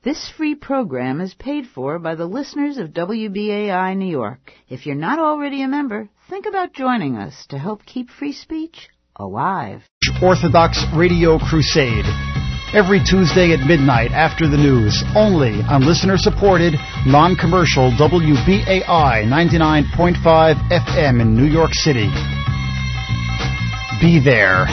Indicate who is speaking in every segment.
Speaker 1: This free program is paid for by the listeners of WBAI New York. If you're not already a member, think about joining us to help keep free speech alive.
Speaker 2: Orthodox Radio Crusade. Every Tuesday at midnight after the news, only on listener-supported, non-commercial WBAI 99.5 FM in New York City. Be there.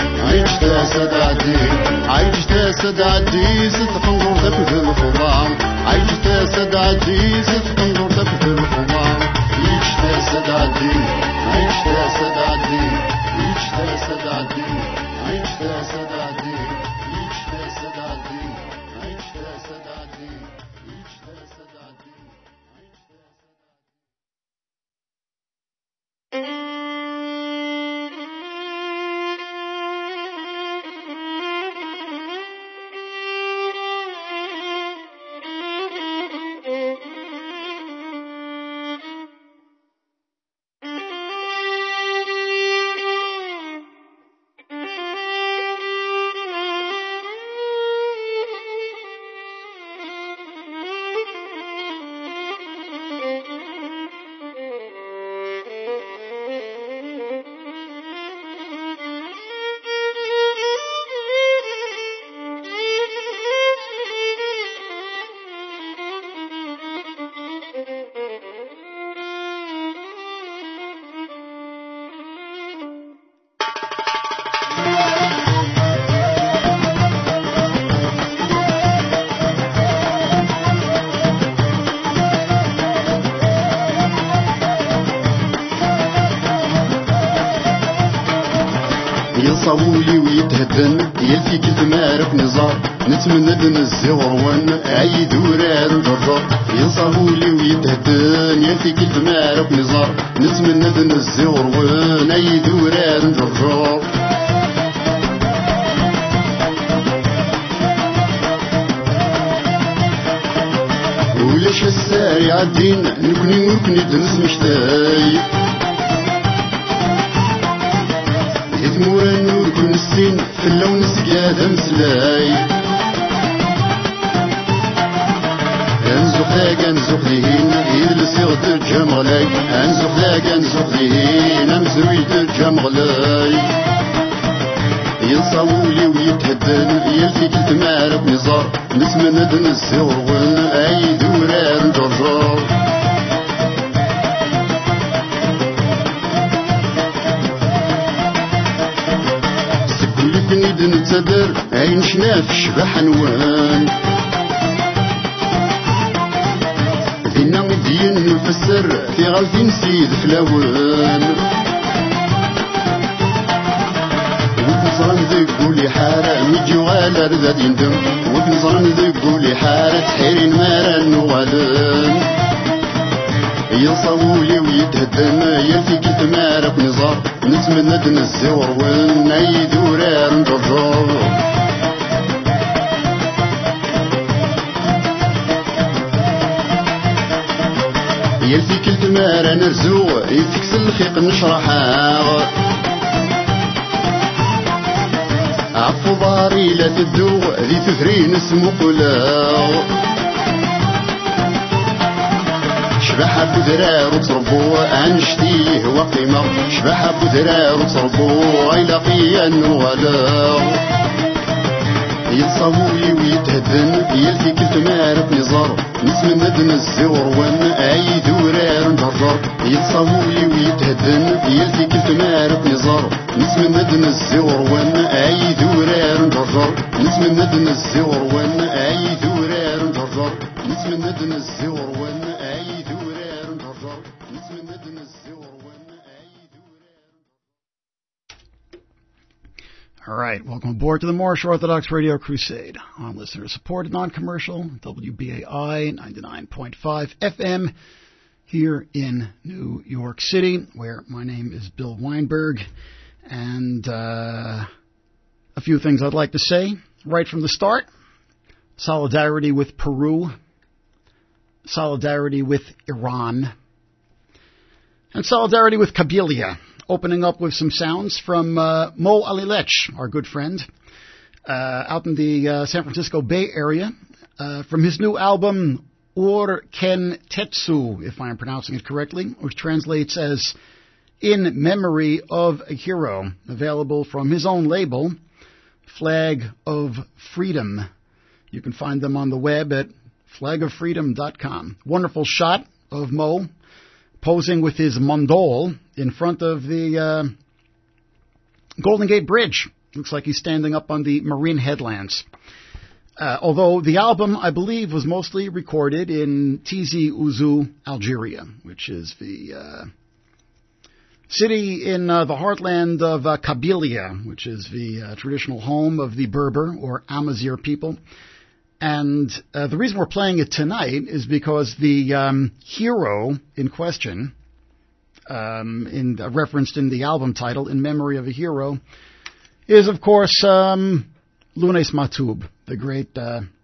Speaker 3: عيش تسدادي ستقنور ذاك ذا الخضام سدادي صدقي نورتك في الحمار يشتا سدادي عيشتا سدادي يشتا سدادي عيشتا سدادي يشتا سدادي عيشتا سدادي يشتا سدادي يصولي ويتهدن يلفي كل تمارك نزار نتمنى بنزي غروان عيد ورار الجرجر يصولي ويتهدن يلفي كل تمارك نزار نتمنى بنزي غروان عيد ورار الجرجر ولاش الساري عالدين نكني وركني دنس مشتاي ثمورا نور كل السين في اللون سقاد مسلاي انزق لاك انزق لهين يدلس يغد الجمغلاي انزق لاك انزق لهين امزويد الجمغلاي ينصولي ويتهدن يلفي كل تمارك نزار نتمنى دنس يغرون اي دوران جرجر نتدر عين شناف شبح نوان ذينا مدين نفسر في غالفين سيد فلاوان وكنصران ذيك قولي حارة ميجيو غالا رذاد يندم وكنصران ذيك قولي حارة تحيرين مارا نوالان ينصولي ويتهدم يلفي كي تمارك نزار نتمنى دنزي وروان عيد ورار نجرجر يلفي كل تمارا نرزو يفكس الخيق نشرحها عفو ضاري لا تدو ذي تفرين اسمو قلاو شبح ابو ذرار وتربو انشتيه وقيمه شبح ابو ذرار وتربو غيلاقي النغلاو يتصاوي ويتهدن يلفي كل تمارك نزار نتمنى دنزي وروان اي دورار نجرجر يتصاوي ويتهدن يلفي كل تمارك نزار نتمنى دنزي وروان اي دورار نجرجر نتمنى دنزي وروان اي دورار نجرجر نتمنى دنزي وروان اي دورار نجرجر نتمنى دنزي وروان اي دورار.
Speaker 2: All right, welcome aboard to the Moorish Orthodox Radio Crusade on listener-supported, non-commercial, WBAI 99.5 FM here in New York City, where my name is Bill Weinberg, and a few things I'd like to say right from the start. Solidarity with Peru, solidarity with Iran, and solidarity with Kabylia. Opening up with some sounds from Mo Alilech, our good friend, out in the San Francisco Bay Area, from his new album, Ur Ken Tetsu, if I am pronouncing it correctly, which translates as In Memory of a Hero, available from his own label, Flag of Freedom. You can find them on the web at flagoffreedom.com. Wonderful shot of Mo posing with his mandol in front of the Golden Gate Bridge. Looks like he's standing up on the Marine Headlands. Although the album, I believe, was mostly recorded in Tizi Ouzou, Algeria, which is the city in the heartland of Kabylia, which is the traditional home of the Berber or Amazigh people. And the reason we're playing it tonight is because the hero in question, referenced in the album title, In Memory of a Hero, is, of course, Lounes Matoub, the great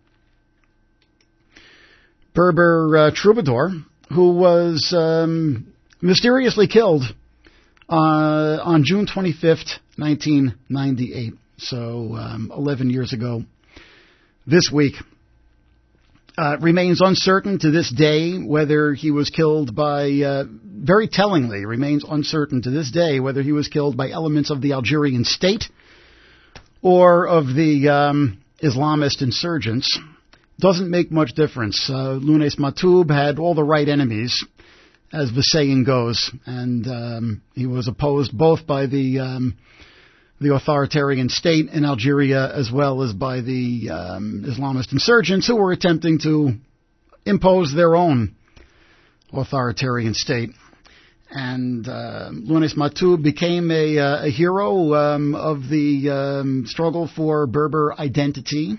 Speaker 2: Berber troubadour who was mysteriously killed on June 25th, 1998, so 11 years ago this week. It remains uncertain to this day whether he was killed by, very tellingly, remains uncertain to this day whether he was killed by elements of the Algerian state or of the Islamist insurgents. Doesn't make much difference. Lounes Matoub had all the right enemies, as the saying goes, and he was opposed both by the authoritarian state in Algeria as well as by the Islamist insurgents who were attempting to impose their own authoritarian state. And Lounes Matoub became a hero of the struggle for Berber identity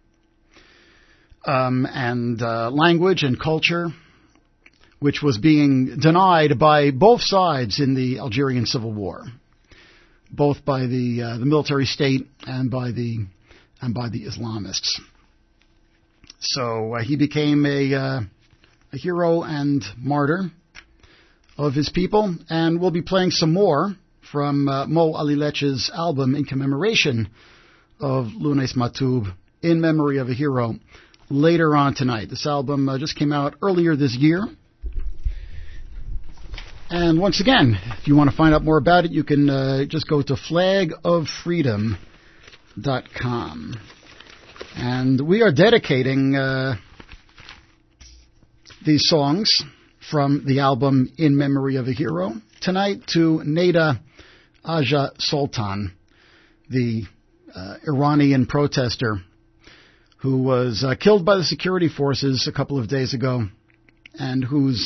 Speaker 2: and language and culture, which was being denied by both sides in the Algerian Civil War, both by the military state and by the Islamists. So he became a hero and martyr of his people, and we'll be playing some more from Mo Alilech's album in commemoration of Lounes Matoub, In Memory of a Hero, later on tonight. This album just came out earlier this year. And once again, if you want to find out more about it, you can just go to flagoffreedom.com. And we are dedicating these songs from the album In Memory of a Hero tonight to Neda Aja Soltan, the Iranian protester who was killed by the security forces a couple of days ago and whose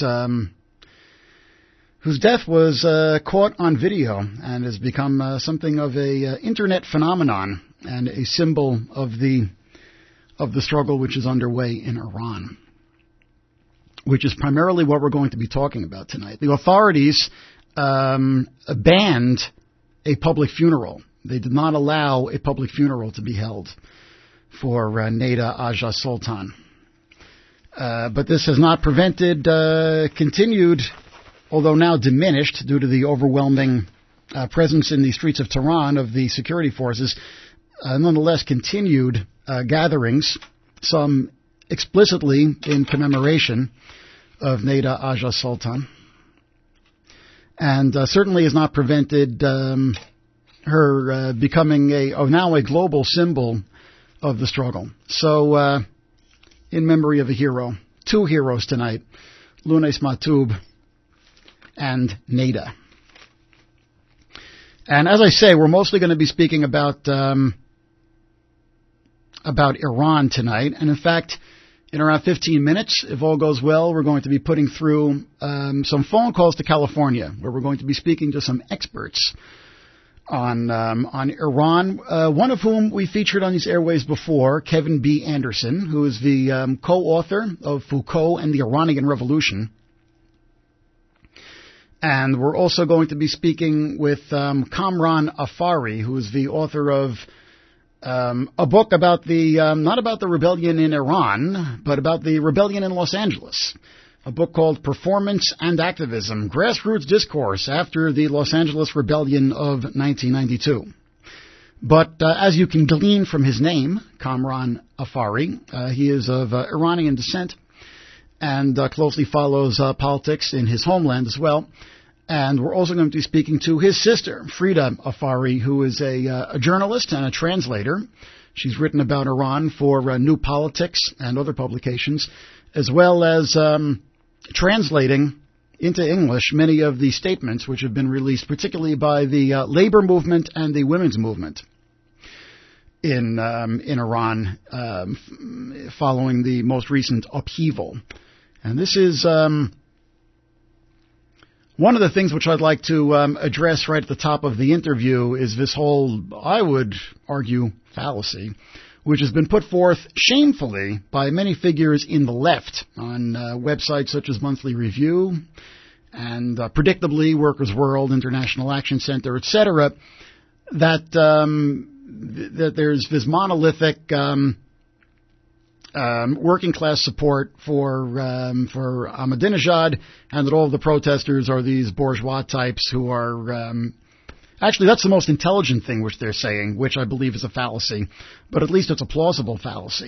Speaker 2: death was caught on video and has become something of a internet phenomenon and a symbol of the struggle which is underway in Iran, which is primarily what we're going to be talking about tonight. The authorities banned a public funeral. They did not allow a public funeral to be held for Neda Aja Soltan. But this has not prevented continued, although now diminished due to the overwhelming presence in the streets of Tehran of the security forces, nonetheless continued gatherings, some explicitly in commemoration of Neda Aja Soltan, and certainly has not prevented her becoming now a global symbol of the struggle. So, in memory of a hero, two heroes tonight, Lounes Matoub and Neda. And as I say, we're mostly going to be speaking about Iran tonight. And in fact, in around 15 minutes, if all goes well, we're going to be putting through some phone calls to California, where we're going to be speaking to some experts on Iran, one of whom we featured on these airways before, Kevin B. Anderson, who is the co-author of Foucault and the Iranian Revolution. And we're also going to be speaking with Kamran Afari, who is the author of a book about not about the rebellion in Iran, but about the rebellion in Los Angeles. A book called Performance and Activism, Grassroots Discourse After the Los Angeles Rebellion of 1992. But as you can glean from his name, Kamran Afari, he is of Iranian descent and closely follows politics in his homeland as well. And we're also going to be speaking to his sister, Frida Afari, who is a journalist and a translator. She's written about Iran for New Politics and other publications, as well as translating into English many of the statements which have been released, particularly by the labor movement and the women's movement in Iran following the most recent upheaval. And this is one of the things which I'd like to address right at the top of the interview is this whole, I would argue, fallacy, which has been put forth shamefully by many figures in the left on websites such as Monthly Review and predictably Workers' World, International Action Center, etc., that there's this monolithic working class support for Ahmadinejad, and that all of the protesters are these bourgeois types who are actually, that's the most intelligent thing which they're saying, which I believe is a fallacy, but at least it's a plausible fallacy.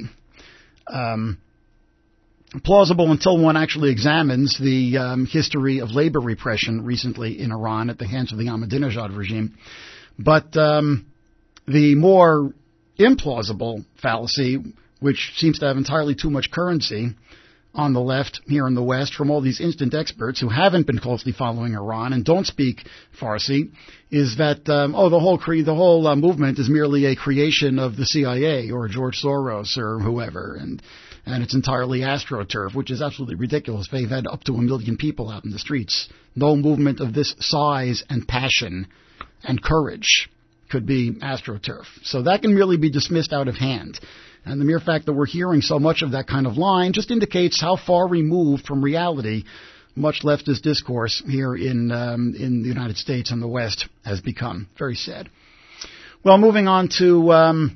Speaker 2: Plausible until one actually examines the history of labor repression recently in Iran at the hands of the Ahmadinejad regime. But the more implausible fallacy, which seems to have entirely too much currency on the left here in the West from all these instant experts who haven't been closely following Iran and don't speak Farsi, is that the whole movement is merely a creation of the CIA or George Soros or whoever, and it's entirely AstroTurf, which is absolutely ridiculous. They've had up to 1 million people out in the streets. No movement of this size and passion and courage could be AstroTurf. So that can really be dismissed out of hand. And the mere fact that we're hearing so much of that kind of line just indicates how far removed from reality much leftist discourse here in the United States and the West has become. Very sad. Well, moving on to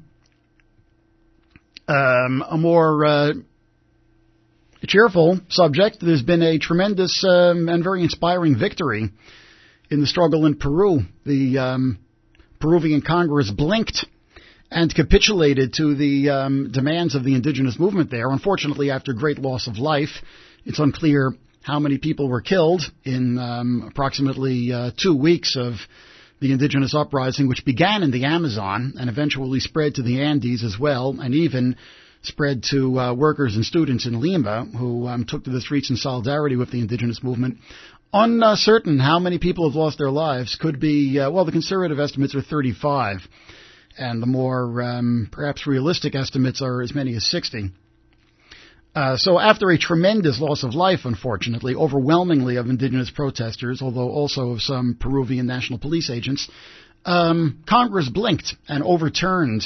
Speaker 2: a more cheerful subject. There's been a tremendous and very inspiring victory in the struggle in Peru. The Peruvian Congress blinked and capitulated to the demands of the indigenous movement there. Unfortunately, after great loss of life, it's unclear how many people were killed in approximately 2 weeks of the indigenous uprising, which began in the Amazon and eventually spread to the Andes as well, and even spread to workers and students in Lima who took to the streets in solidarity with the indigenous movement. Uncertain how many people have lost their lives. Could be, the conservative estimates are 35. And the more perhaps realistic estimates are as many as 60. So after a tremendous loss of life, unfortunately, overwhelmingly of indigenous protesters, although also of some Peruvian national police agents, Congress blinked and overturned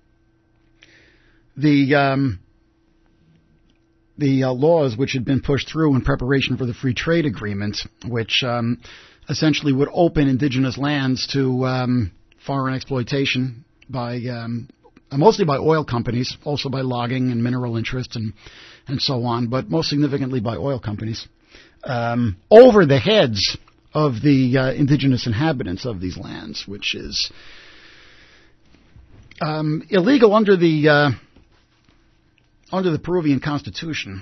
Speaker 2: the laws which had been pushed through in preparation for the free trade agreement, which essentially would open indigenous lands to foreign exploitation by mostly by oil companies, also by logging and mineral interests and so on, but most significantly by oil companies, over the heads of the indigenous inhabitants of these lands, which is illegal under the Peruvian Constitution,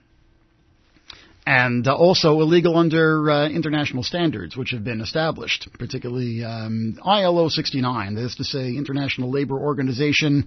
Speaker 2: and also illegal under international standards which have been established, particularly ILO 69, that is to say, International Labor Organization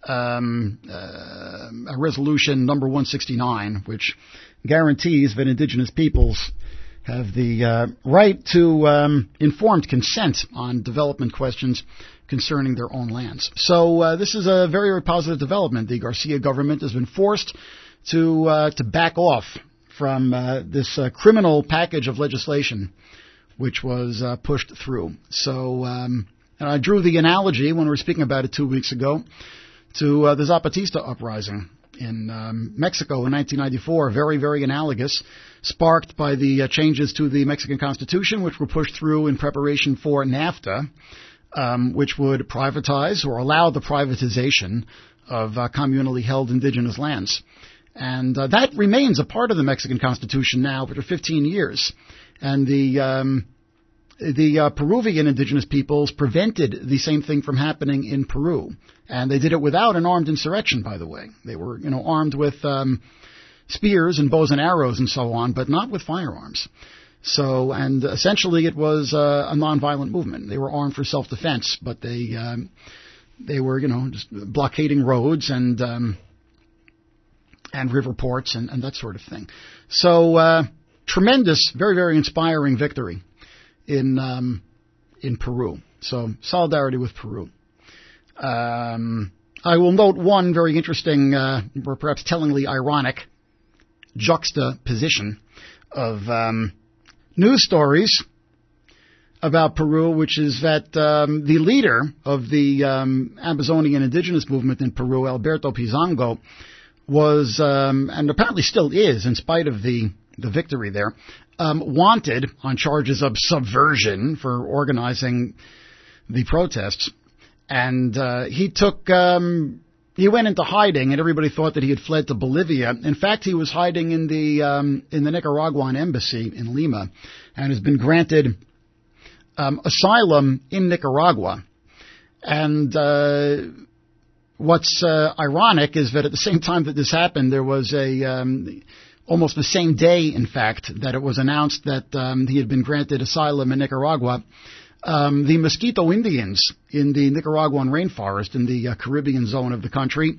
Speaker 2: resolution number 169, which guarantees that indigenous peoples have the right to informed consent on development questions concerning their own lands. So this is a very, very positive development. The Garcia government has been forced to back off from this criminal package of legislation which was pushed through. So and I drew the analogy when we were speaking about it 2 weeks ago to the Zapatista uprising in Mexico in 1994, very, very analogous, sparked by the changes to the Mexican Constitution, which were pushed through in preparation for NAFTA, which would privatize or allow the privatization of communally held indigenous lands. And that remains a part of the Mexican Constitution now for 15 years. And the Peruvian indigenous peoples prevented the same thing from happening in Peru. And they did it without an armed insurrection, by the way. They were, armed with spears and bows and arrows and so on, but not with firearms. So, and essentially it was a nonviolent movement. They were armed for self-defense, but they were, just blockading roads and river ports and that sort of thing. So, tremendous, very, very inspiring victory in Peru. So, solidarity with Peru. I will note one very interesting, or perhaps tellingly ironic, juxtaposition of news stories about Peru, which is that the leader of the Amazonian indigenous movement in Peru, Alberto Pizango, was, and apparently still is, in spite of the victory there, wanted on charges of subversion for organizing the protests. And he went into hiding, and everybody thought that he had fled to Bolivia. In fact, he was hiding in the Nicaraguan embassy in Lima, and has been granted asylum in Nicaragua. And what's ironic is that at the same time that this happened, there was almost the same day, in fact, that it was announced that he had been granted asylum in Nicaragua. The Mosquito Indians in the Nicaraguan rainforest in the Caribbean zone of the country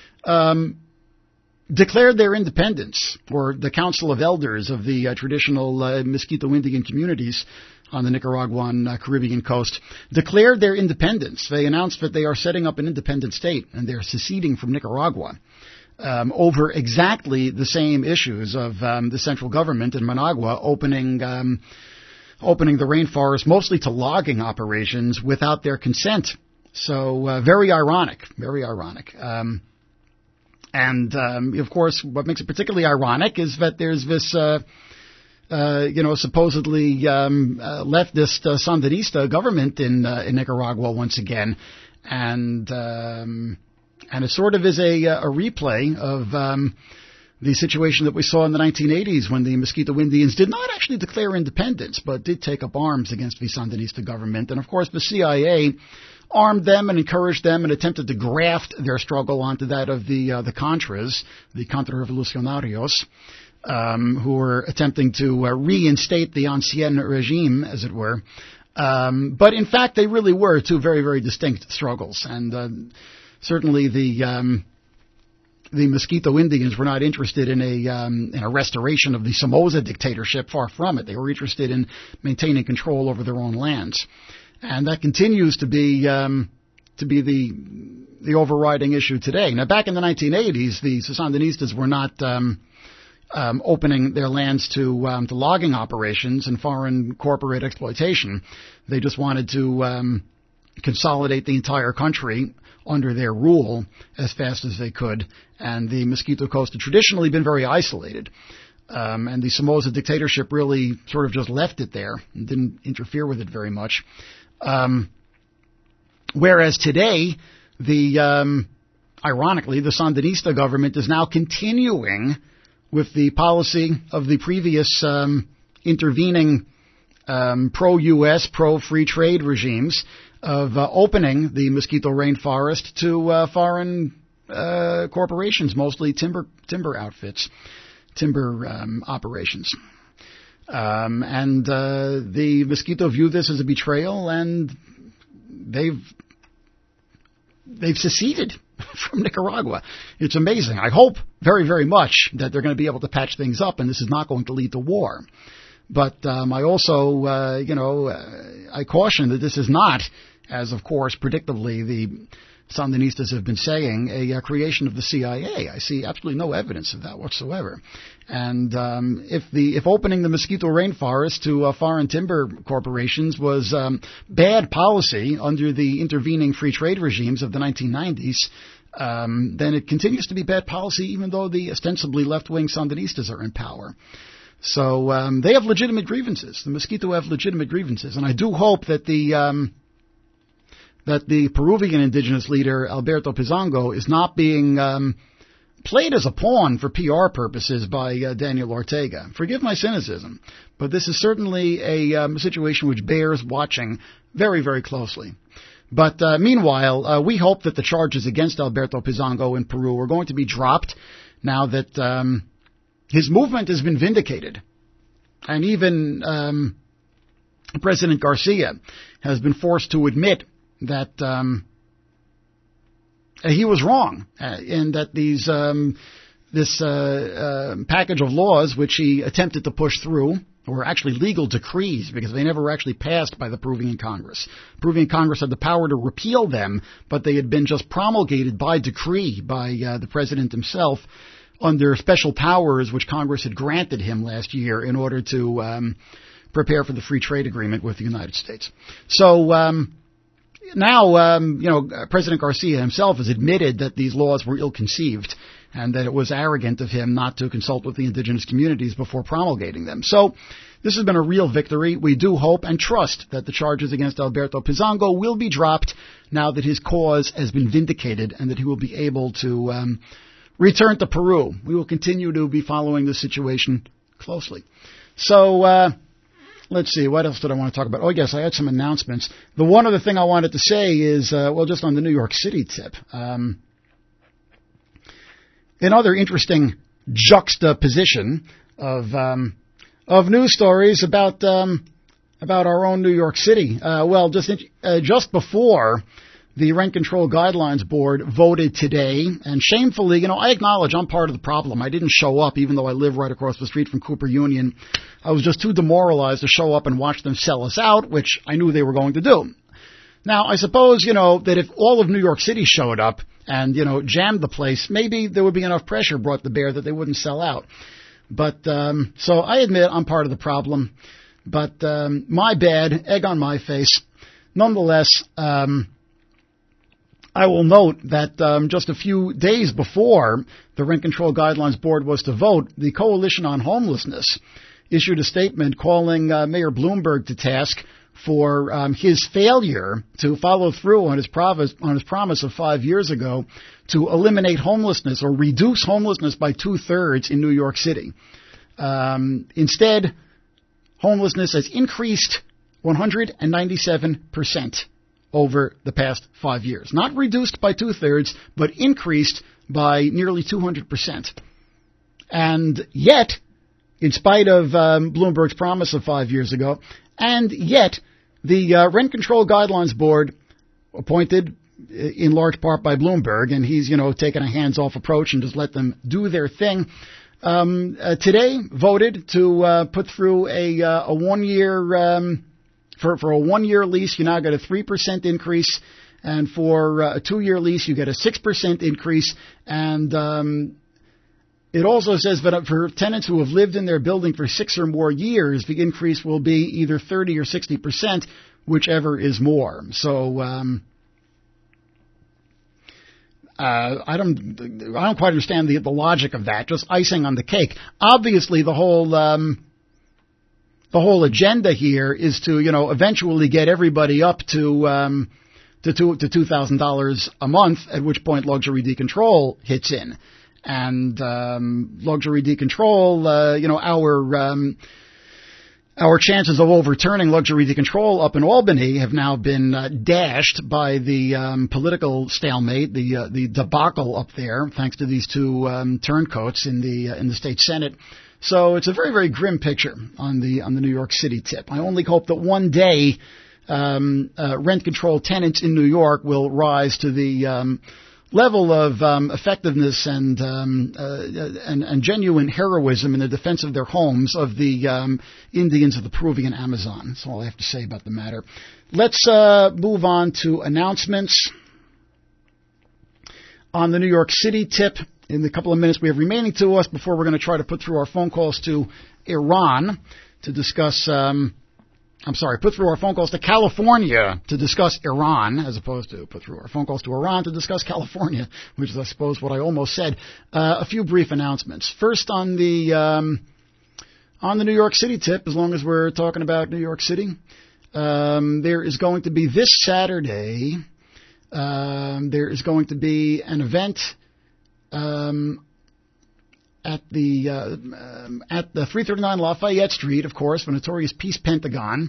Speaker 2: declared their independence, or the Council of Elders of the traditional Mosquito Indian communities on the Nicaraguan Caribbean coast declared their independence. They announced that they are setting up an independent state and they're seceding from Nicaragua over exactly the same issues of the central government in Managua opening the rainforest mostly to logging operations without their consent. So very ironic, very ironic. And of course, what makes it particularly ironic is that there's this, supposedly leftist Sandinista government in Nicaragua once again, and it sort of is a replay of the situation that we saw in the 1980s when the Mosquito Indians did not actually declare independence, but did take up arms against the Sandinista government. And of course, the CIA armed them and encouraged them and attempted to graft their struggle onto that of the Contras, the Contrarrevolucionarios, who were attempting to reinstate the ancien regime, as it were. But in fact, they really were two very, very distinct struggles. And certainly the Mosquito Indians were not interested in a restoration of the Somoza dictatorship. Far from it. They were interested in maintaining control over their own lands. And that continues to be the overriding issue today. Now, back in the 1980s, the Sandinistas were not opening their lands to logging operations and foreign corporate exploitation. They just wanted to consolidate the entire country under their rule as fast as they could. And the Mosquito Coast had traditionally been very isolated. And the Somoza dictatorship really sort of just left it there and didn't interfere with it very much. Whereas today, ironically, the Sandinista government is now continuing with the policy of the previous intervening pro-U.S., pro-free trade regimes of opening the Mosquito Rainforest to foreign corporations, mostly timber outfits, timber operations. And the Mosquito view this as a betrayal, and they've seceded from Nicaragua. It's amazing. I hope very, very much that they're going to be able to patch things up, and this is not going to lead to war. But I also, I caution that this is not, as of course, predictably, the Sandinistas have been saying, a creation of the CIA. I see absolutely no evidence of that whatsoever. And if opening the Mosquito Rainforest to foreign timber corporations was bad policy under the intervening free trade regimes of the 1990s, then it continues to be bad policy even though the ostensibly left-wing Sandinistas are in power. So they have legitimate grievances. The Mosquito have legitimate grievances, and I do hope that the Peruvian indigenous leader Alberto Pizango is not being played as a pawn for PR purposes by Daniel Ortega. Forgive my cynicism, but this is certainly a situation which bears watching very, very closely. But meanwhile, we hope that the charges against Alberto Pizango in Peru are going to be dropped now that his movement has been vindicated. And even President Garcia has been forced to admit that he was wrong, and that this package of laws which he attempted to push through were actually legal decrees because they never were actually passed by the Peruvian Congress. Peruvian Congress had the power to repeal them, but they had been just promulgated by decree by the president himself under special powers which Congress had granted him last year in order to prepare for the free trade agreement with the United States. So now, President Garcia himself has admitted that these laws were ill-conceived and that it was arrogant of him not to consult with the indigenous communities before promulgating them. So this has been a real victory. We do hope and trust that the charges against Alberto Pizango will be dropped now that his cause has been vindicated and that he will be able to return to Peru. We will continue to be following the situation closely. So let's see, what else did I want to talk about? Oh, yes, I had some announcements. The one other thing I wanted to say is, just on the New York City tip. Another interesting juxtaposition of news stories about our own New York City. Just before the Rent Control Guidelines Board voted today, and shamefully, I acknowledge I'm part of the problem. I didn't show up, even though I live right across the street from Cooper Union. I was just too demoralized to show up and watch them sell us out, which I knew they were going to do. Now, I suppose, that if all of New York City showed up and, jammed the place, maybe there would be enough pressure brought to bear that they wouldn't sell out. But, so I admit I'm part of the problem. But, my bad, egg on my face. Nonetheless, I will note that just a few days before the Rent Control Guidelines Board was to vote, the Coalition on Homelessness issued a statement calling Mayor Bloomberg to task for his failure to follow through on his promise of 5 years ago to eliminate homelessness or reduce homelessness by 2/3 in New York City. Instead, homelessness has increased 197%. Over the past 5 years. Not reduced by 2/3, but increased by nearly 200%. And yet, in spite of Bloomberg's promise of 5 years ago, and yet the Rent Control Guidelines Board, appointed in large part by Bloomberg, and he's, taken a hands-off approach and just let them do their thing, today voted to put through a 1-year For a 1-year lease, you now get a 3% increase, and for a 2-year lease, you get a 6% increase. And it also says that for tenants who have lived in their building for 6 or more years, the increase will be either 30 or 60%, whichever is more. So I don't quite understand the logic of that. Just icing on the cake. Obviously, the whole agenda here is to, eventually get everybody up to $2,000 a month, at which point luxury decontrol hits in. And luxury decontrol, our chances of overturning luxury decontrol up in Albany have now been dashed by the political stalemate, the debacle up there, thanks to these two turncoats in the state Senate. So it's a very, very grim picture on the New York City tip. I only hope that one day rent control tenants in New York will rise to the level of effectiveness and genuine heroism in the defense of their homes of the Indians of the Peruvian Amazon. That's all I have to say about the matter. Let's move on to announcements on the New York City tip. In the couple of minutes we have remaining to us before we're going to try to put through our phone calls to Iran to discuss, put through our phone calls to California to discuss Iran, as opposed to put through our phone calls to Iran to discuss California, which is, I suppose, what I almost said. A few brief announcements. First, on the New York City tip, as long as we're talking about New York City, there is going to be this Saturday, there is going to be an event at the 339 Lafayette Street, of course, the notorious Peace Pentagon,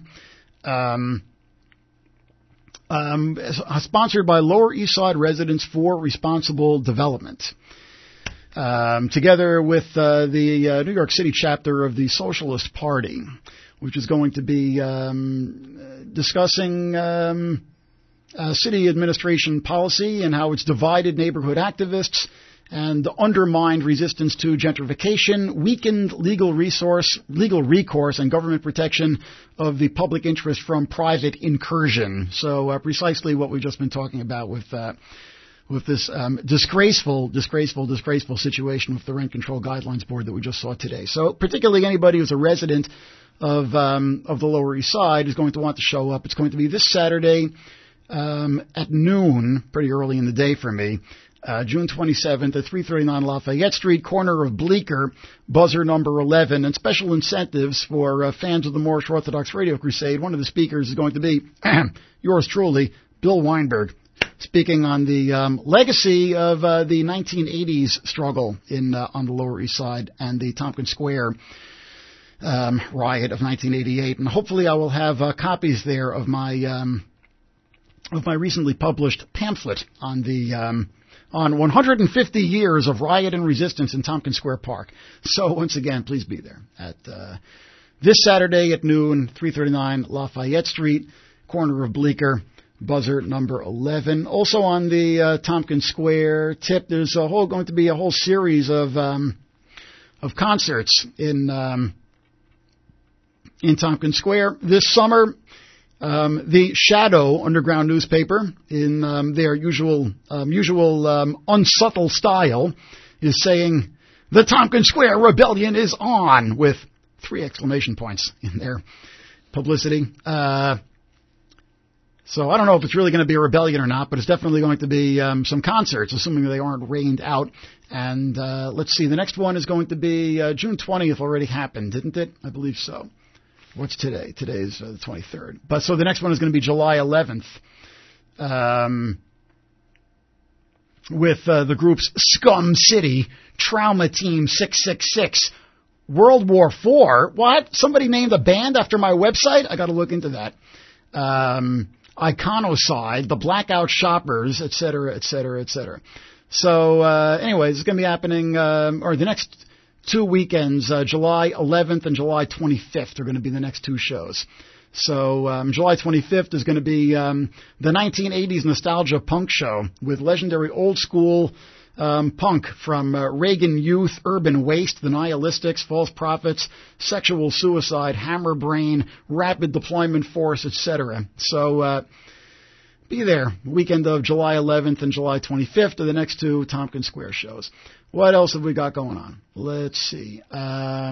Speaker 2: sponsored by Lower East Side Residents for Responsible Development, together with the New York City chapter of the Socialist Party, which is going to be discussing city administration policy and how it's divided neighborhood activists, and undermined resistance to gentrification, weakened legal recourse, and government protection of the public interest from private incursion. So precisely what we've just been talking about with this disgraceful situation with the Rent Control Guidelines Board that we just saw today. So particularly anybody who's a resident of the Lower East Side is going to want to show up. It's going to be this Saturday at noon, pretty early in the day for me. June 27th at 339 Lafayette Street, corner of Bleecker, buzzer number 11, and special incentives for fans of the Moorish Orthodox Radio Crusade. One of the speakers is going to be yours truly, Bill Weinberg, speaking on the legacy of the 1980s struggle on the Lower East Side and the Tompkins Square riot of 1988. And hopefully I will have copies there of my recently published pamphlet on the on 150 years of riot and resistance in Tompkins Square Park. So once again, please be there at this Saturday at noon, 339 Lafayette Street, corner of Bleecker, buzzer number 11. Also on the Tompkins Square tip, there's going to be a whole series of concerts in Tompkins Square this summer. The Shadow underground newspaper, in their usual unsubtle style, is saying the Tompkins Square rebellion is on, with 3 exclamation points in their publicity. So I don't know if it's really going to be a rebellion or not, but it's definitely going to be some concerts, assuming they aren't rained out. And let's see, the next one is going to be June 20th. Already happened, didn't it? I believe so. What's today? Today's the 23rd. But so the next one is going to be July 11th, with the groups Scum City, Trauma Team 666, World War IV. What? Somebody named a band after my website? I got to look into that. Iconocide, the Blackout Shoppers, etc., etc., etc. So, anyways, it's going to be happening, or the next 2 weekends, July 11th and July 25th are going to be the next 2 shows. So July 25th is going to be the 1980s nostalgia punk show with legendary old school punk from Reagan Youth, Urban Waste, The Nihilistics, False Prophets, Sexual Suicide, Hammerbrain, Rapid Deployment Force, etc. So be there. Weekend of July 11th and July 25th are the next 2 Tompkins Square shows. What else have we got going on? Let's see. Our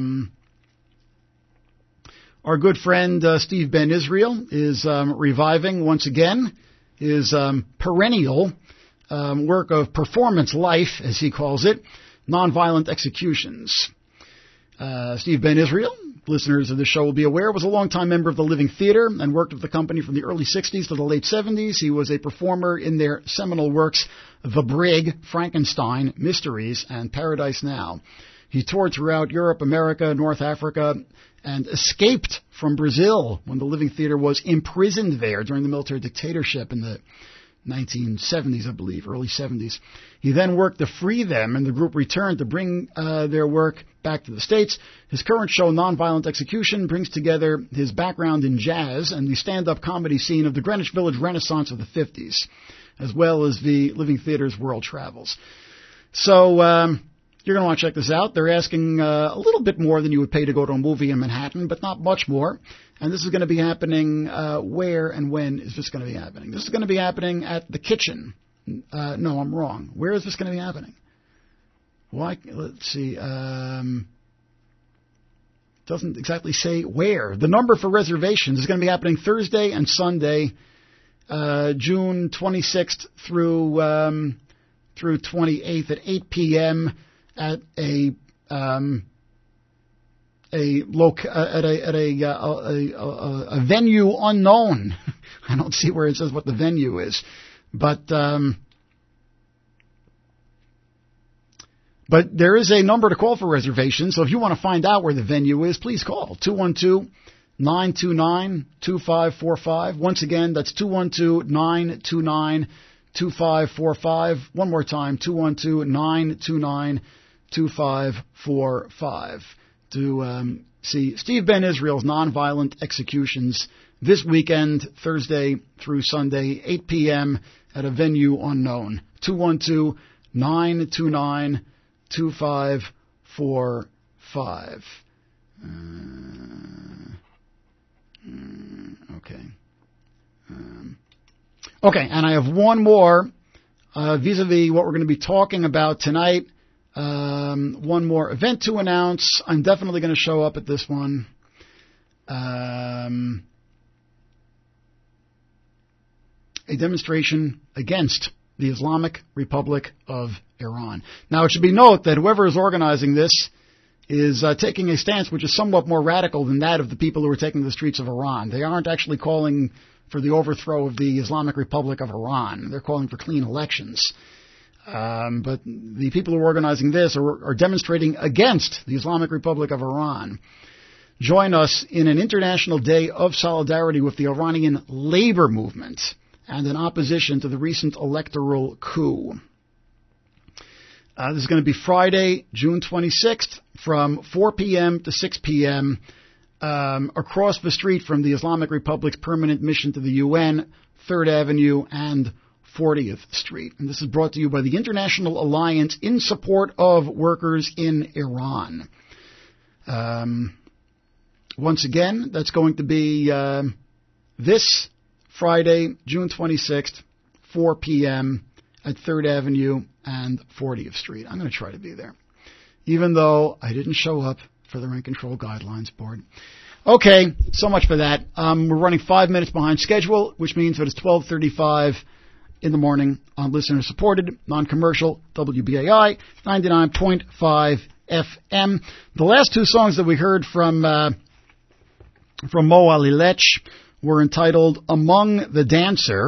Speaker 2: good friend Steve Ben Israel is reviving once again his perennial work of performance life, as he calls it, nonviolent executions. Steve Ben Israel, listeners of the show will be aware, was a longtime member of the Living Theater and worked with the company from the early 60s to the late 70s. He was a performer in their seminal works The Brig, Frankenstein, Mysteries, and Paradise Now. He toured throughout Europe, America, North Africa, and escaped from Brazil when the Living Theater was imprisoned there during the military dictatorship in the 1970s, I believe, early 70s. He then worked to free them, and the group returned to bring their work back to the States. His current show, Nonviolent Execution, brings together his background in jazz and the stand-up comedy scene of the Greenwich Village Renaissance of the 50s, as well as the Living Theater's world travels. So you're going to want to check this out. They're asking a little bit more than you would pay to go to a movie in Manhattan, but not much more. And this is going to be happening where and when is this going to be happening? This is going to be happening at the Kitchen. No, I'm wrong. Where is this going to be happening? Why? Let's see. Doesn't exactly say where. The number for reservations is going to be happening Thursday and Sunday, June 26th through 28th at 8 p.m. at a venue unknown. I don't see where it says what the venue is, but there is a number to call for reservations. So if you want to find out where the venue is, please call 212-929-2545. Once again, that's 212-929-2545. One more time, 212-929-2545. To see Steve Ben Israel's Nonviolent Executions this weekend, Thursday through Sunday, 8 p.m. at a venue unknown. 212 929-2545. Okay. Okay, and I have one more vis-a-vis what we're going to be talking about tonight. One more event to announce. I'm definitely going to show up at this one. A demonstration against the Islamic Republic of Iran. Now, it should be noted that whoever is organizing this is taking a stance which is somewhat more radical than that of the people who are taking the streets of Iran. They aren't actually calling for the overthrow of the Islamic Republic of Iran. They're calling for clean elections. But the people who are organizing this are demonstrating against the Islamic Republic of Iran. Join us in an international day of solidarity with the Iranian labor movement and in opposition to the recent electoral coup. This is going to be Friday, June 26th, from 4 p.m. to 6 p.m. Across the street from the Islamic Republic's permanent mission to the UN, 3rd Avenue and 40th Street. And this is brought to you by the International Alliance in support of workers in Iran. Once again, that's going to be this Friday, June 26th, 4 p.m. at 3rd Avenue and 40th Street. I'm going to try to be there, even though I didn't show up for the Rent Control Guidelines Board. Okay, so much for that. We're running 5 minutes behind schedule, which means that it's 12:35 in the morning on listener-supported, non-commercial, WBAI, 99.5 FM. The last two songs that we heard from Mo Alilech were entitled Among the Dancer,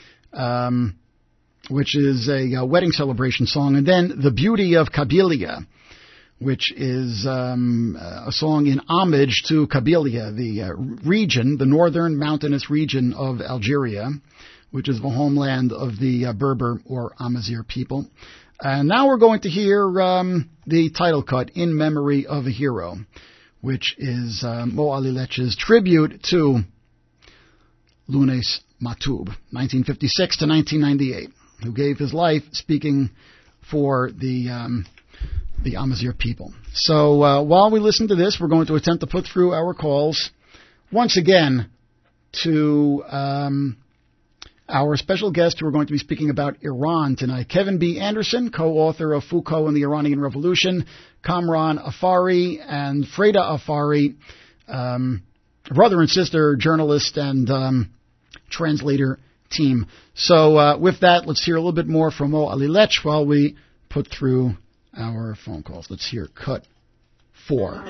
Speaker 2: which is a wedding celebration song, and then The Beauty of Kabylia, which is a song in homage to Kabylia, the region, the northern mountainous region of Algeria, which is the homeland of the Berber or Amazigh people. And now we're going to hear the title cut, In Memory of a Hero, which is Mo Alilech's tribute to Lounes Matoub, 1956 to 1998, who gave his life speaking for the Amazigh people. So while we listen to this, we're going to attempt to put through our calls once again to our special guests who are going to be speaking about Iran tonight. Kevin B. Anderson, co-author of Foucault and the Iranian Revolution, Kamran Afari and Freda Afari, brother and sister journalist and translator team. So with that, let's hear a little bit more from Mo Alilech while we put through our phone calls. Let's hear cut 4.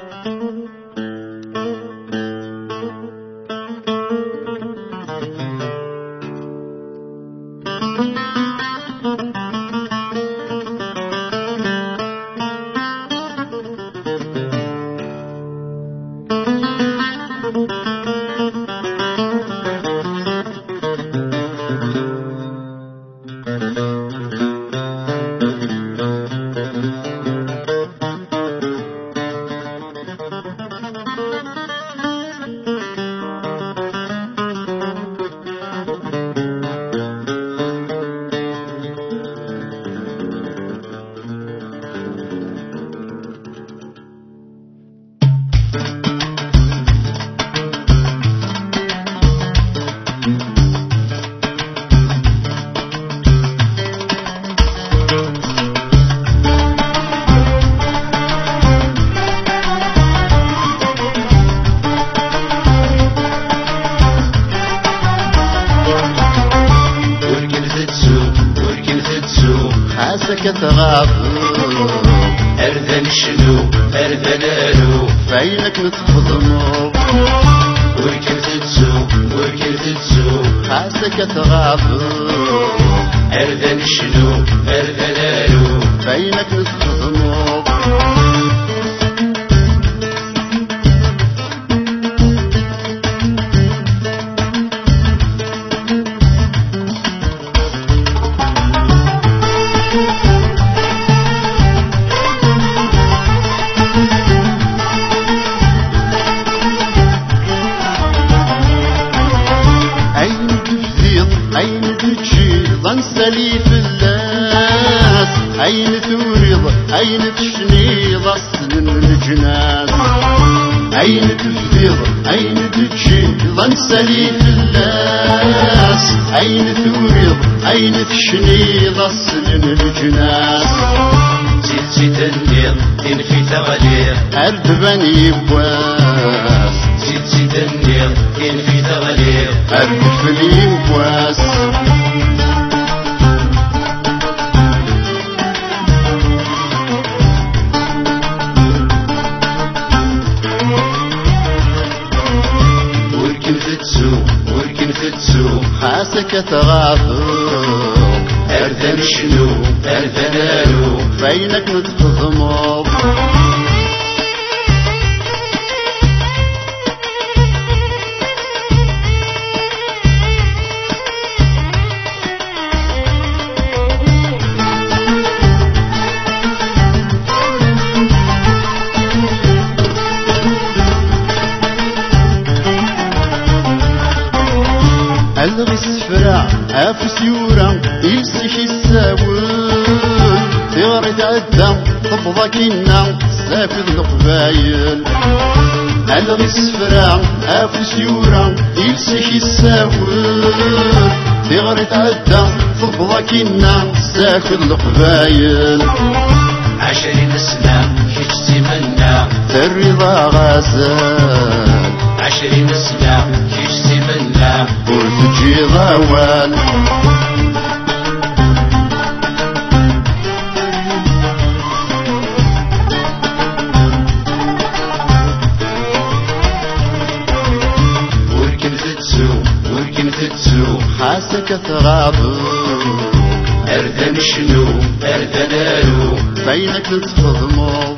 Speaker 3: عين تشني ضسن الجناس عين تفيض عين تجي ضنسلي في الناس عين توريض عين تشني ضسن الجناس
Speaker 4: زيد النير في ثغلير
Speaker 3: أردبان يبواس
Speaker 4: زيد النير في ثغلير
Speaker 3: أردف لي يبواس
Speaker 4: وركن في السوق
Speaker 3: حاسك تغاثر
Speaker 4: أردن شنو أردن ألو
Speaker 3: فينك نتخضمض ألغي السفرة أفس يورا يمسك الساول تغرد عدة تفضك إنا سافذ القبايل ألغي السفرة أفس يورا يمسك الساول تغرد عدة تفضك إنا سافذ القبايل
Speaker 4: 20 سنة كيجتي منا
Speaker 3: الرضا غزال
Speaker 4: 20 سنة كيجتي منا
Speaker 3: وتجي ضوال
Speaker 4: وركن في السوق
Speaker 3: حاسك تغاضب
Speaker 4: أردن شنو أردن ألو
Speaker 3: بينك نتفضمض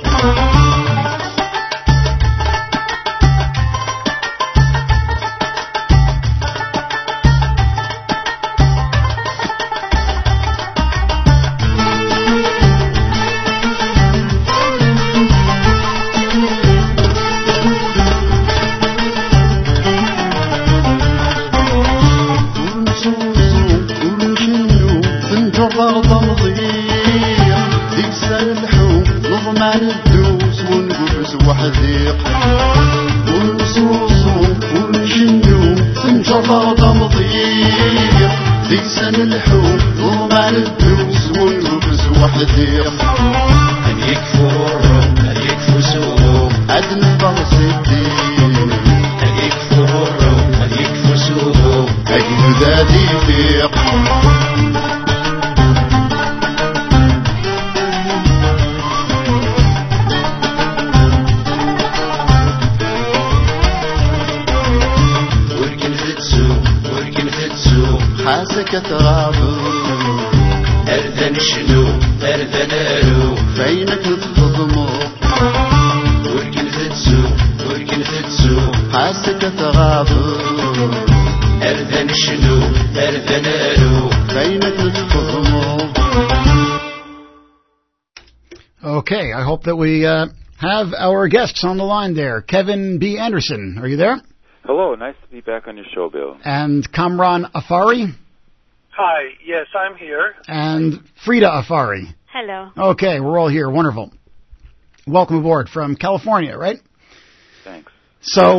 Speaker 3: وحذيق والصوصو والجنو تنجر ضمضيق ديسان الحوم ومع الدوس والنبز وحذيق
Speaker 4: أن يكفر أن يكفسوه
Speaker 3: أدن بغس الدين
Speaker 4: أن يكفر أن يكفسوه
Speaker 3: أجد ذاتي فيق حاسك تغاضب
Speaker 4: أردن شنو أردن ألو
Speaker 3: فينك نتخضمض
Speaker 4: وركن في السوق
Speaker 3: حاسك تغاضب
Speaker 4: أردن شنو أردن ألو
Speaker 3: فينك نتخضمض.
Speaker 2: Okay, I hope that we have our guests on the line there. Kevin B. Anderson, are you there?
Speaker 5: Hello, nice to be back on your show, Bill.
Speaker 2: And Kamran Afari?
Speaker 6: Hi, yes, I'm here.
Speaker 2: And Frida Afari?
Speaker 7: Hello.
Speaker 2: Okay, we're all here. Wonderful. Welcome aboard from California, right?
Speaker 5: Thanks.
Speaker 2: So,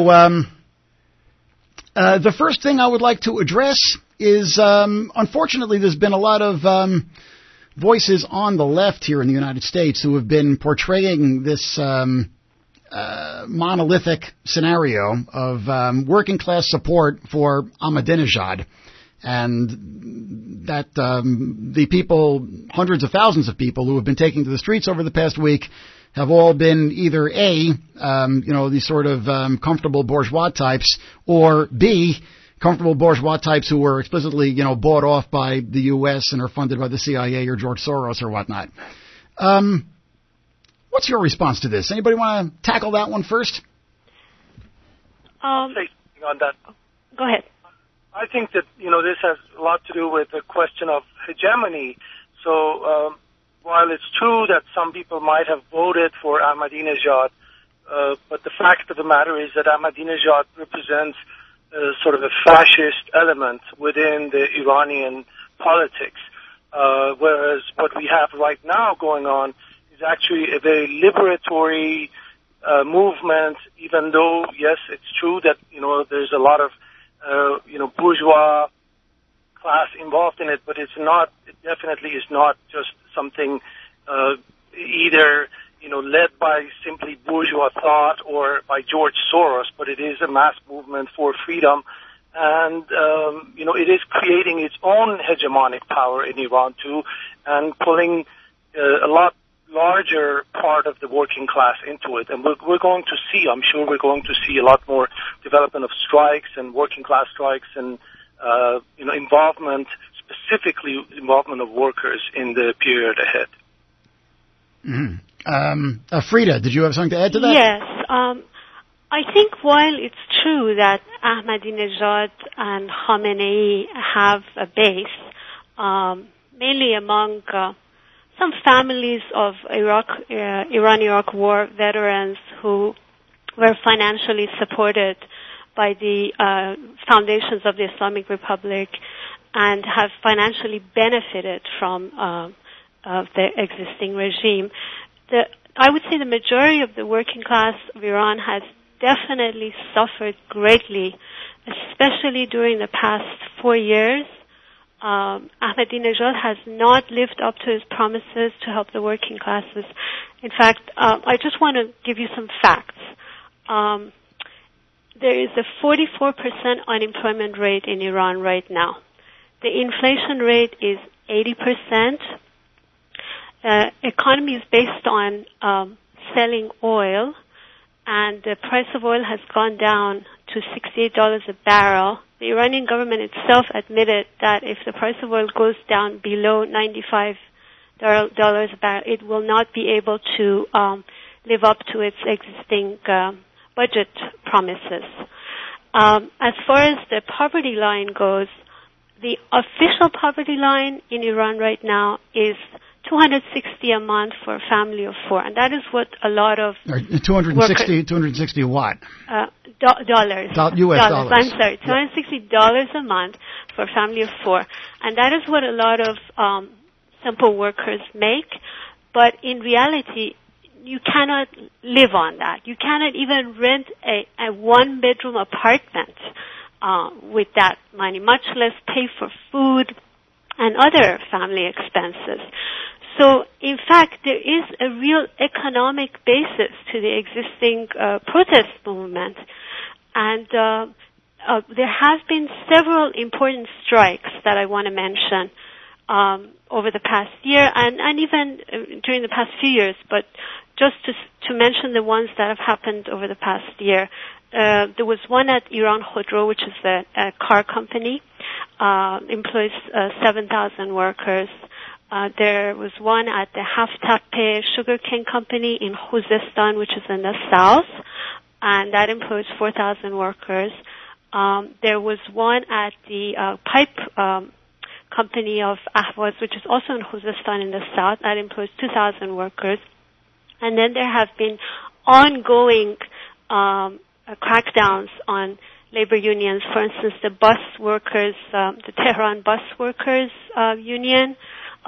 Speaker 2: the first thing I would like to address is, unfortunately, there's been a lot of voices on the left here in the United States who have been portraying this monolithic scenario of working class support for Ahmadinejad, and that the people, hundreds of thousands of people who have been taking to the streets over the past week have all been either A, these sort of comfortable bourgeois types, or B, comfortable bourgeois types who were explicitly, bought off by the U.S. and are funded by the CIA or George Soros or whatnot. What's your response to this? Anybody want to tackle that one first?
Speaker 6: Say something on that.
Speaker 7: Go ahead.
Speaker 6: I think that, this has a lot to do with the question of hegemony. So, while it's true that some people might have voted for Ahmadinejad, but the fact of the matter is that Ahmadinejad represents sort of a fascist element within the Iranian politics, whereas what we have right now going on is actually a very liberatory movement, even though, yes, it's true that, there's a lot of, bourgeois class involved in it, but it definitely is not just something either, led by simply bourgeois thought or by George Soros, but it is a mass movement for freedom. And, it is creating its own hegemonic power in Iran, too, and pulling a lot larger part of the working class into it. And we're going to see, I'm sure we're going to see a lot more development of strikes and working class strikes and, specifically involvement of workers in the period ahead.
Speaker 2: Mm-hmm. Frida, did you have something to add to that?
Speaker 7: Yes. I think while it's true that Ahmadinejad and Khamenei have a base, mainly among some families of Iran-Iraq war veterans who were financially supported by the foundations of the Islamic Republic and have financially benefited from the existing regime. I would say the majority of the working class of Iran has definitely suffered greatly, especially during the past 4 years. Ahmadinejad has not lived up to his promises to help the working classes. In fact, I just want to give you some facts. There is a 44% unemployment rate in Iran right now. The inflation rate is 80%. Economy is based on selling oil, and the price of oil has gone down to $68 a barrel. The Iranian government itself admitted that if the price of oil goes down below $95 a barrel, it will not be able to live up to its existing budget promises. As far as the poverty line goes, the official poverty line in Iran right now is $260 a month for a family of 4, and that is what a lot of
Speaker 2: 260 what?
Speaker 7: Dollars.
Speaker 2: U.S. dollars.
Speaker 7: I'm sorry, $260 a month for a family of 4, and that is what a lot of simple workers make. But in reality, you cannot live on that. You cannot even rent a one-bedroom apartment with that money, much less pay for food and other family expenses. So, in fact, there is a real economic basis to the existing protest movement. And there have been several important strikes that I want to mention over the past year and even during the past few years. But just to mention the ones that have happened over the past year, there was one at Iran Khodro, which is a car company, employs 7,000 workers. There was one at the Haftape sugarcane company in Khuzestan, which is in the south, and that employs 4,000 workers. There was one at the pipe company of Ahvaz, which is also in Khuzestan in the south, that employs 2,000 workers. And then there have been ongoing crackdowns on labor unions. For instance, the bus workers, the Tehran Bus Workers Union.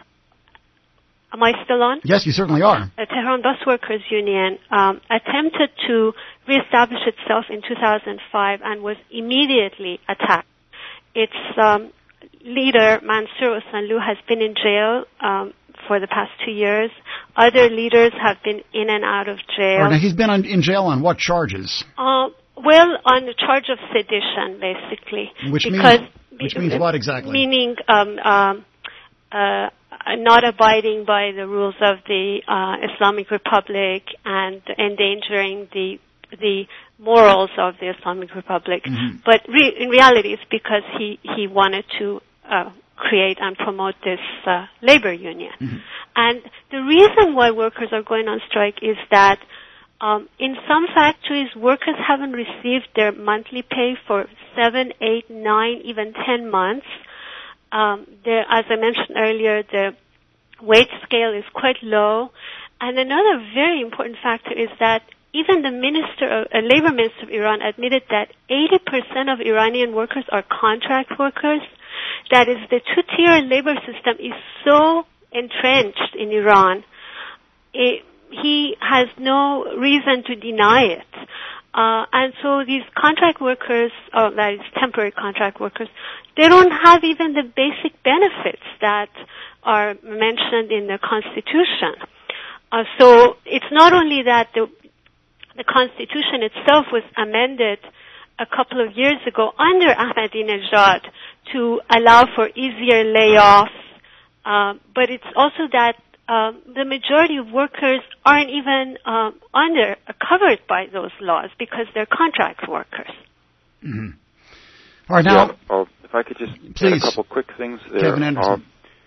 Speaker 7: Am I still on?
Speaker 2: Yes, you certainly are.
Speaker 7: The Tehran Bus Workers Union attempted to reestablish itself in 2005 and was immediately attacked. Its leader, Mansour Osanloo, has been in jail for the past 2 years. Other leaders have been in and out of jail.
Speaker 2: Now, he's been in jail on what charges?
Speaker 7: Well, on the charge of sedition, basically.
Speaker 2: Which means what exactly?
Speaker 7: Meaning not abiding by the rules of the Islamic Republic and endangering the morals of the Islamic Republic. Mm-hmm. But in reality, it's because he wanted to create and promote this labor union. Mm-hmm. And the reason why workers are going on strike is that in some factories, workers haven't received their monthly pay for 7, 8, 9, even 10 months. As I mentioned earlier, the wage scale is quite low. And another very important factor is that even the labor minister of Iran admitted that 80% of Iranian workers are contract workers. That is, the two-tier labor system is so entrenched in Iran he has no reason to deny it. And so these contract workers, that is temporary contract workers, they don't have even the basic benefits that are mentioned in the Constitution. So it's not only that the Constitution itself was amended a couple of years ago under Ahmadinejad to allow for easier layoffs, but it's also that the majority of workers aren't even covered by those laws because they're contract workers.
Speaker 2: Mm-hmm. All right, now,
Speaker 5: if I could just
Speaker 2: please,
Speaker 5: add a couple quick things there.
Speaker 2: Kevin Anderson.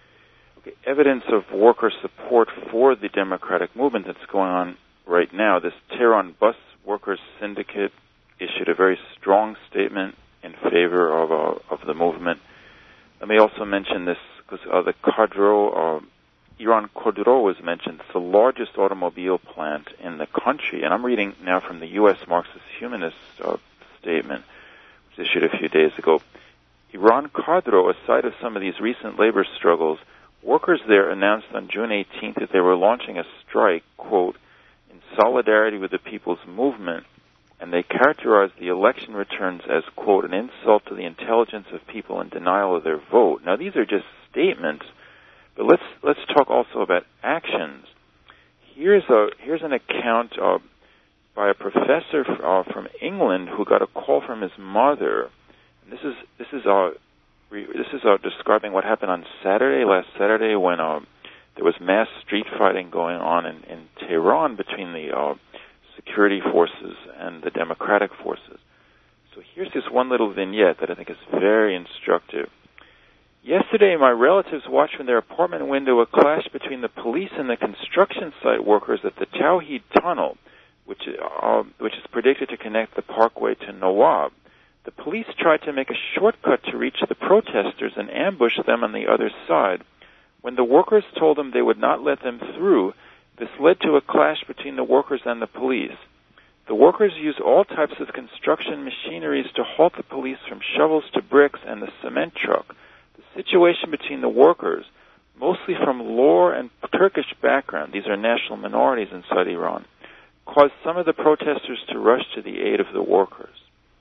Speaker 5: Evidence of worker support for the democratic movement that's going on right now. This Tehran Bus Workers Syndicate issued a very strong statement in favor of the movement. Let me also mention this because the Khodro, Iran Khodro was mentioned. It's the largest automobile plant in the country, and I'm reading now from the U.S. Marxist Humanist statement, which was issued a few days ago. Iran Khodro, a site of some of these recent labor struggles, workers there announced on June 18th that they were launching a strike, quote, in solidarity with the people's movement, and they characterized the election returns as, quote, an insult to the intelligence of people in denial of their vote. Now, these are just statements, but let's talk also about actions. Here's an account by a professor from England who got a call from his mother. And this is describing what happened on last Saturday, when there was mass street fighting going on in Tehran between the security forces and the democratic forces. So here's this one little vignette that I think is very instructive. Yesterday, my relatives watched from their apartment window a clash between the police and the construction site workers at the Tawhid Tunnel, which is predicted to connect the parkway to Nawab. The police tried to make a shortcut to reach the protesters and ambush them on the other side. When the workers told them they would not let them through, this led to a clash between the workers and the police. The workers used all types of construction machineries to halt the police, from shovels to bricks and the cement truck. The situation between the workers, mostly from Lor and Turkish background, these are national minorities inside Iran, caused some of the protesters to rush to the aid of the workers.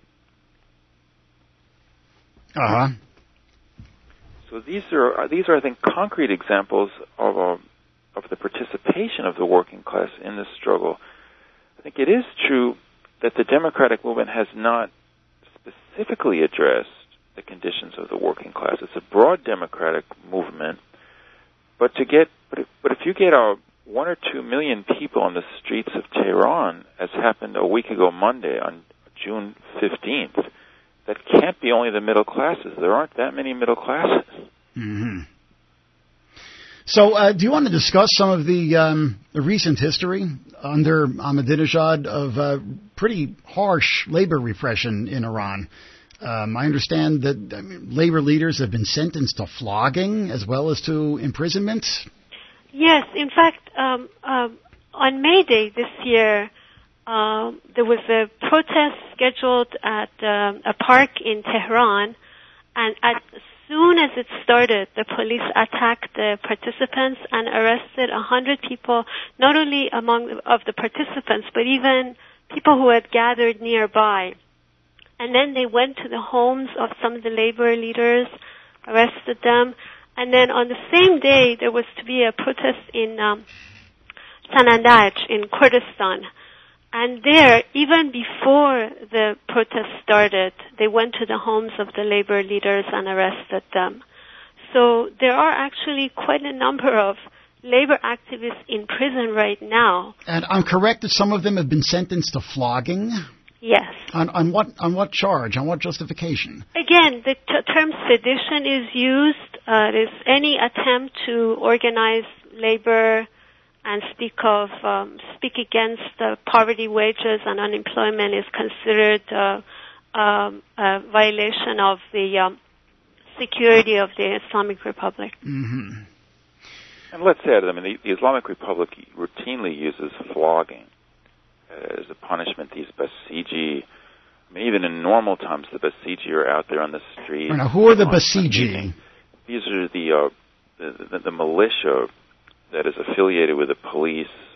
Speaker 2: Uh-huh.
Speaker 5: So these are I think concrete examples of the participation of the working class in this struggle. I think it is true that the democratic movement has not specifically addressed the conditions of the working class. It's a broad democratic movement, but if you get 1 or 2 million people on the streets of Tehran, as happened a week ago Monday on June 15th, that can't be only the middle classes. There aren't that many middle classes.
Speaker 2: Mm-hmm. So, do you want to discuss some of the recent history under Ahmadinejad of pretty harsh labor repression in Iran? I understand that labor leaders have been sentenced to flogging as well as to imprisonment.
Speaker 7: Yes, in fact, on May Day this year, there was a protest scheduled at a park in Tehran, and as soon as it started, the police attacked the participants and arrested 100 people, not only among the participants, but even people who had gathered nearby. And then they went to the homes of some of the labor leaders, arrested them, and then on the same day, there was to be a protest in Sanandaj in Kurdistan. And there, even before the protest started, they went to the homes of the labor leaders and arrested them. So there are actually quite a number of labor activists in prison right now.
Speaker 2: And I'm correct that some of them have been sentenced to flogging?
Speaker 7: Yes.
Speaker 2: On what charge? On what justification?
Speaker 7: Again, the term sedition is used. It is any attempt to organize labor and speak against poverty, wages, and unemployment is considered a violation of the security of the Islamic Republic.
Speaker 5: Mm-hmm. And let's add, the Islamic Republic routinely uses flogging as a punishment. These Basiji, even in normal times, the Basiji are out there on the street.
Speaker 2: Now, who are the Basiji?
Speaker 5: These are the militia that is affiliated with the police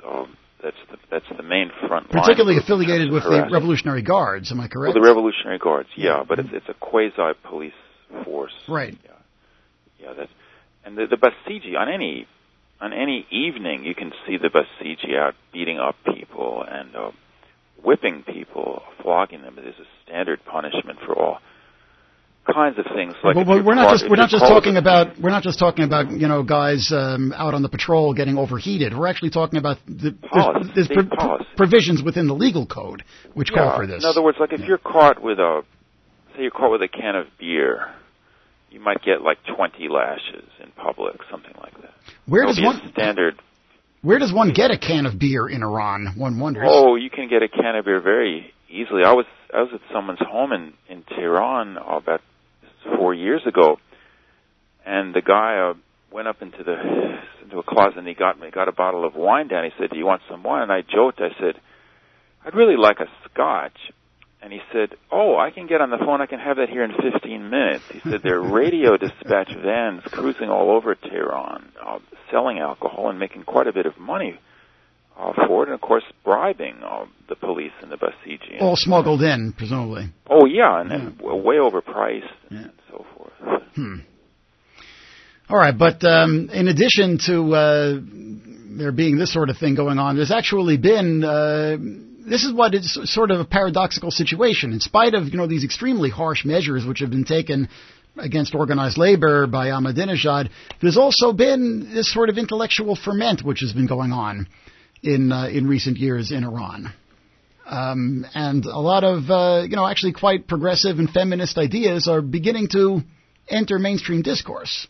Speaker 5: That's the main front line.
Speaker 2: Particularly affiliated with the Revolutionary Guards, am I correct?
Speaker 5: Well, the Revolutionary Guards, yeah, but it's a quasi-police force.
Speaker 2: Right.
Speaker 5: Yeah, and the Basiji on any evening you can see the Basiji out beating up people and whipping people, flogging them. There's a standard punishment for all kinds of things. Like
Speaker 2: we're not just talking about guys out on the patrol getting overheated. We're actually talking about there's provisions within the legal code which call for this.
Speaker 5: In other words, like if you're caught with a can of beer, you might get like 20 lashes in public, something like that. Where
Speaker 2: does one get a can of beer in Iran? One wonders.
Speaker 5: Oh, you can get a can of beer very easily. I was at someone's home in Tehran about 4 years ago, and the guy went up into a closet and he got a bottle of wine down. He said, "Do you want some wine?" And I joked. I said, "I'd really like a scotch." And he said, "Oh, I can get on the phone. I can have that here in 15 minutes." He said there are radio dispatch vans cruising all over Tehran, selling alcohol and making quite a bit of money for it, and of course bribing the police and the Basiji.
Speaker 2: All smuggled in, presumably.
Speaker 5: Oh yeah, and way overpriced and so forth.
Speaker 2: All right, but in addition to there being this sort of thing going on, there's actually been. This is what is sort of a paradoxical situation. In spite of these extremely harsh measures which have been taken against organized labor by Ahmadinejad, there's also been this sort of intellectual ferment which has been going on in recent years in Iran. And a lot of, actually quite progressive and feminist ideas are beginning to enter mainstream discourse.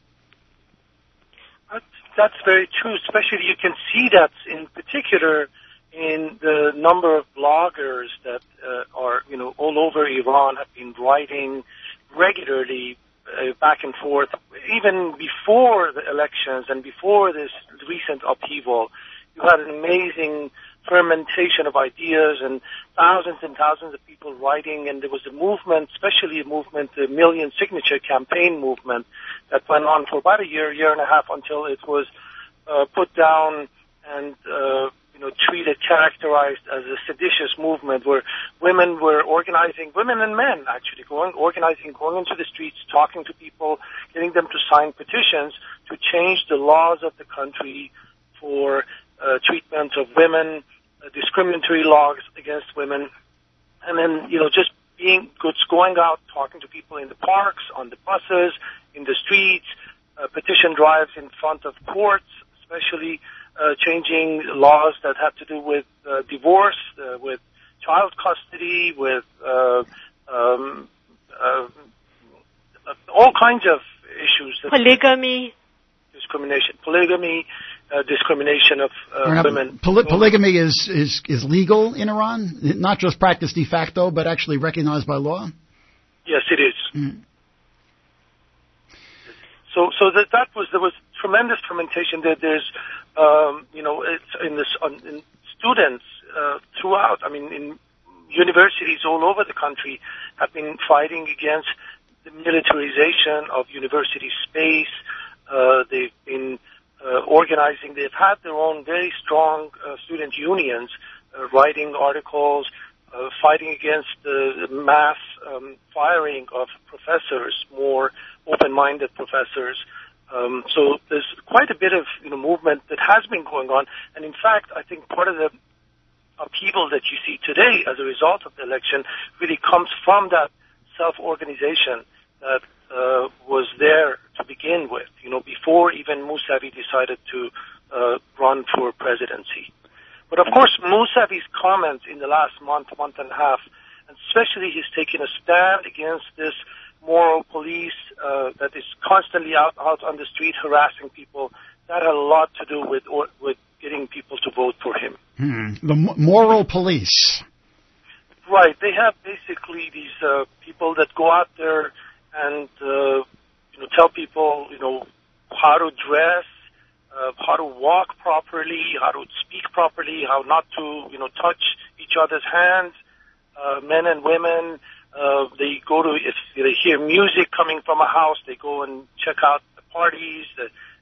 Speaker 6: That's very true. Especially you can see that in particular in the number of bloggers that are, all over Iran have been writing regularly back and forth, even before the elections and before this recent upheaval. You had an amazing fermentation of ideas and thousands of people writing, and there was a movement, especially the Million Signature Campaign movement that went on for about a year and a half until it was put down and characterized as a seditious movement where women were organizing, women and men actually going into the streets, talking to people, getting them to sign petitions to change the laws of the country for treatment of women, discriminatory laws against women, and then, just going out, talking to people in the parks, on the buses, in the streets, petition drives in front of courts, especially changing laws that have to do with divorce, with child custody, with all kinds of issues.
Speaker 7: Polygamy.
Speaker 6: Discrimination of women.
Speaker 2: Polygamy is legal in Iran, not just practiced de facto, but actually recognized by law?
Speaker 6: Yes, it is. Mm. So there was tremendous fermentation. There's it's in students throughout. I mean, in universities all over the country have been fighting against the militarization of university space. They've been organizing. They've had their own very strong student unions, writing articles, fighting against the mass firing of professors, more open-minded professors. So there's quite a bit of movement that has been going on, and in fact, I think part of the upheaval that you see today as a result of the election really comes from that self-organization that was there to begin with, before even Mousavi decided to run for presidency. But of course, Mousavi's comments in the last month and a half, and especially he's taking a stand against this moral police that is constantly out on the street harassing people, that had a lot to do with getting people to vote for him.
Speaker 2: The moral police.
Speaker 6: Right. They have basically these people that go out there and tell people how to dress, how to walk properly, how to speak properly, how not to touch each other's hands, men and women. They go to, if they hear music coming from a house, they go and check out the parties,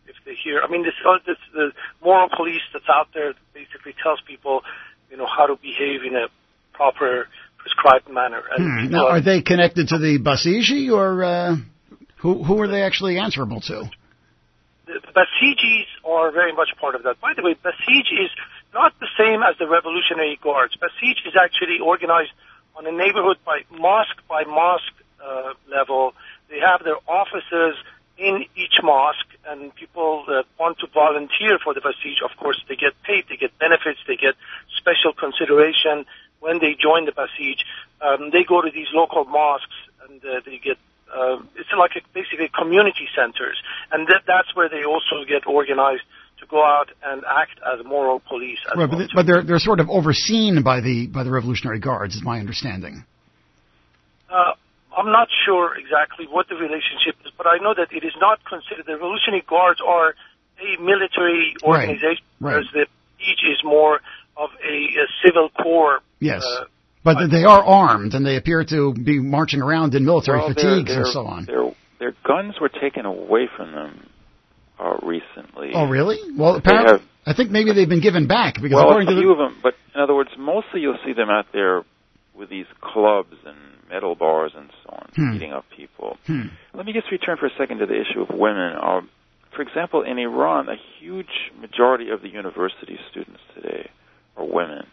Speaker 6: if they hear. I mean, this the moral police that's out there basically tells people, how to behave in a proper, prescribed manner. And
Speaker 2: Now, are they connected to the Basiji, or who are they actually answerable to?
Speaker 6: The Basijis are very much part of that. By the way, Basij is not the same as the Revolutionary Guards. Basij is actually organized on a neighborhood by mosque level. They have their offices in each mosque, and people that want to volunteer for the Basij, of course, they get paid, they get benefits, they get special consideration when they join the Basij. They go to these local mosques, and they get it's like basically community centers, and that's where they also get organized to go out and act as moral police.
Speaker 2: Right, but they're sort of overseen by the Revolutionary Guards, is my understanding.
Speaker 6: I'm not sure exactly what the relationship is, but I know that it is not considered. The Revolutionary Guards are a military organization, whereas the Basij is more of a civil corps.
Speaker 2: Yes. But they are armed, and they appear to be marching around in military fatigues and so on.
Speaker 5: Their guns were taken away from them recently.
Speaker 2: Oh, really? Well, apparently, I think maybe they've been given back. Because according to
Speaker 5: a few of them, but in other words, mostly you'll see them out there with these clubs and metal bars and so on, beating up people. Let me just return for a second to the issue of women. For example, in Iran, a huge majority of the university students today are women.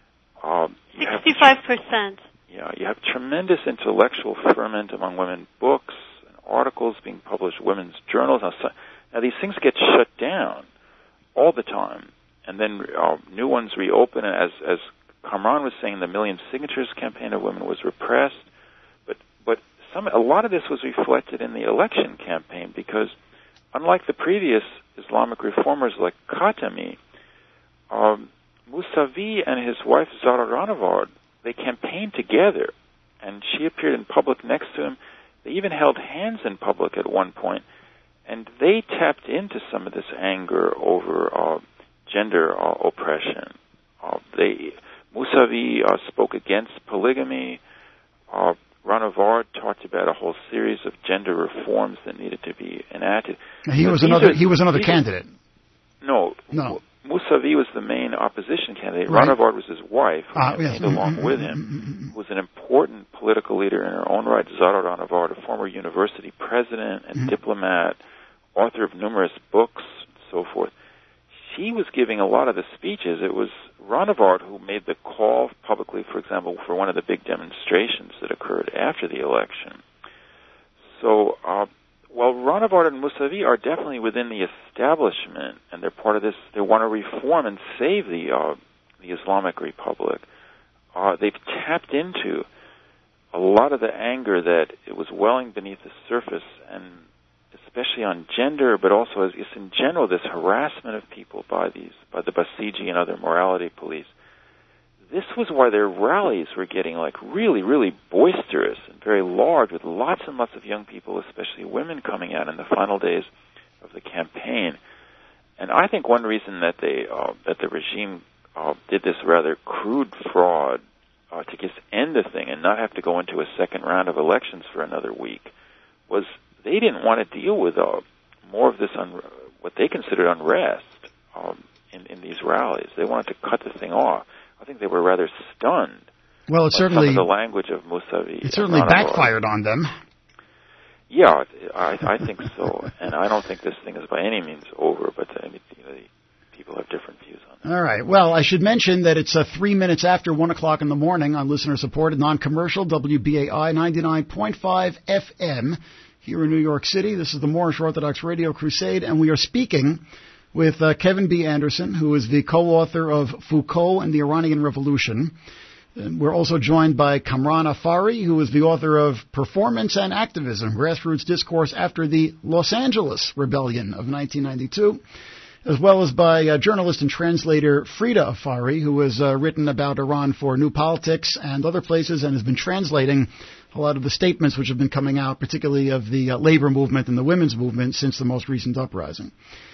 Speaker 7: 65%.
Speaker 5: Yeah, you have tremendous intellectual ferment among women, books and articles being published, women's journals. Now these things get shut down all the time, and then new ones reopen. And as Kamran was saying, the Million Signatures campaign of women was repressed, but a lot of this was reflected in the election campaign, because unlike the previous Islamic reformers like Khatami, Mousavi and his wife Zahra Rahnavard, they campaigned together, and she appeared in public next to him. They even held hands in public at one point, and they tapped into some of this anger over gender oppression. Mousavi spoke against polygamy. Rahnavard talked about a whole series of gender reforms that needed to be enacted.
Speaker 2: He was another candidate.
Speaker 5: No. Mousavi was the main opposition candidate. Right. Rahnavard was his wife, who campaigned along with him, who was an important political leader in her own right. Zahra Rahnavard, a former university president and diplomat, author of numerous books, and so forth. She was giving a lot of the speeches. It was Rahnavard who made the call publicly, for example, for one of the big demonstrations that occurred after the election. So, while Rahnavard and Mousavi are definitely within the establishment, and they're part of this, they want to reform and save the Islamic Republic, they've tapped into a lot of the anger that it was welling beneath the surface, and especially on gender, but also as in general, this harassment of people by the Basiji and other morality police. This was why their rallies were getting really, really boisterous and very large, with lots and lots of young people, especially women, coming out in the final days of the campaign. And I think one reason that the regime did this rather crude fraud to just end the thing and not have to go into a second round of elections for another week was they didn't want to deal with more of this what they considered unrest in these rallies. They wanted to cut the thing off. I think they were rather stunned.
Speaker 2: Well,
Speaker 5: some of the language of Mousavi.
Speaker 2: It certainly backfired on them.
Speaker 5: Yeah, I think so, and I don't think this thing is by any means over. But people have different views on it.
Speaker 2: All right. Well, I should mention that it's 3 minutes after 1 o'clock in the morning on listener-supported, non-commercial WBAI 99.5 FM here in New York City. This is the Moorish Orthodox Radio Crusade, and we are speaking with Kevin B. Anderson, who is the co-author of Foucault and the Iranian Revolution. And we're also joined by Kamran Afari, who is the author of Performance and Activism, Grassroots Discourse After the Los Angeles Rebellion of 1992, as well as by journalist and translator Frida Afari, who has written about Iran for New Politics and other places and has been translating a lot of the statements which have been coming out, particularly of the labor movement and the women's movement since the most recent uprising.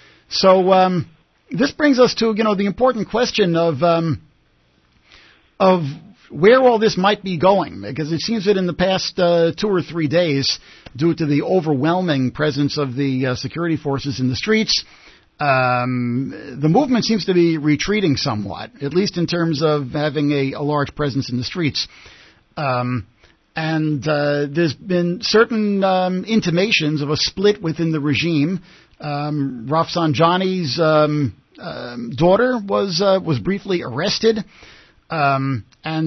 Speaker 2: So this brings us to, the important question of where all this might be going, because it seems that in the past 2 or 3 days, due to the overwhelming presence of the security forces in the streets, the movement seems to be retreating somewhat, at least in terms of having a large presence in the streets. And there's been certain intimations of a split within the regime. Rafsanjani's daughter was briefly arrested, and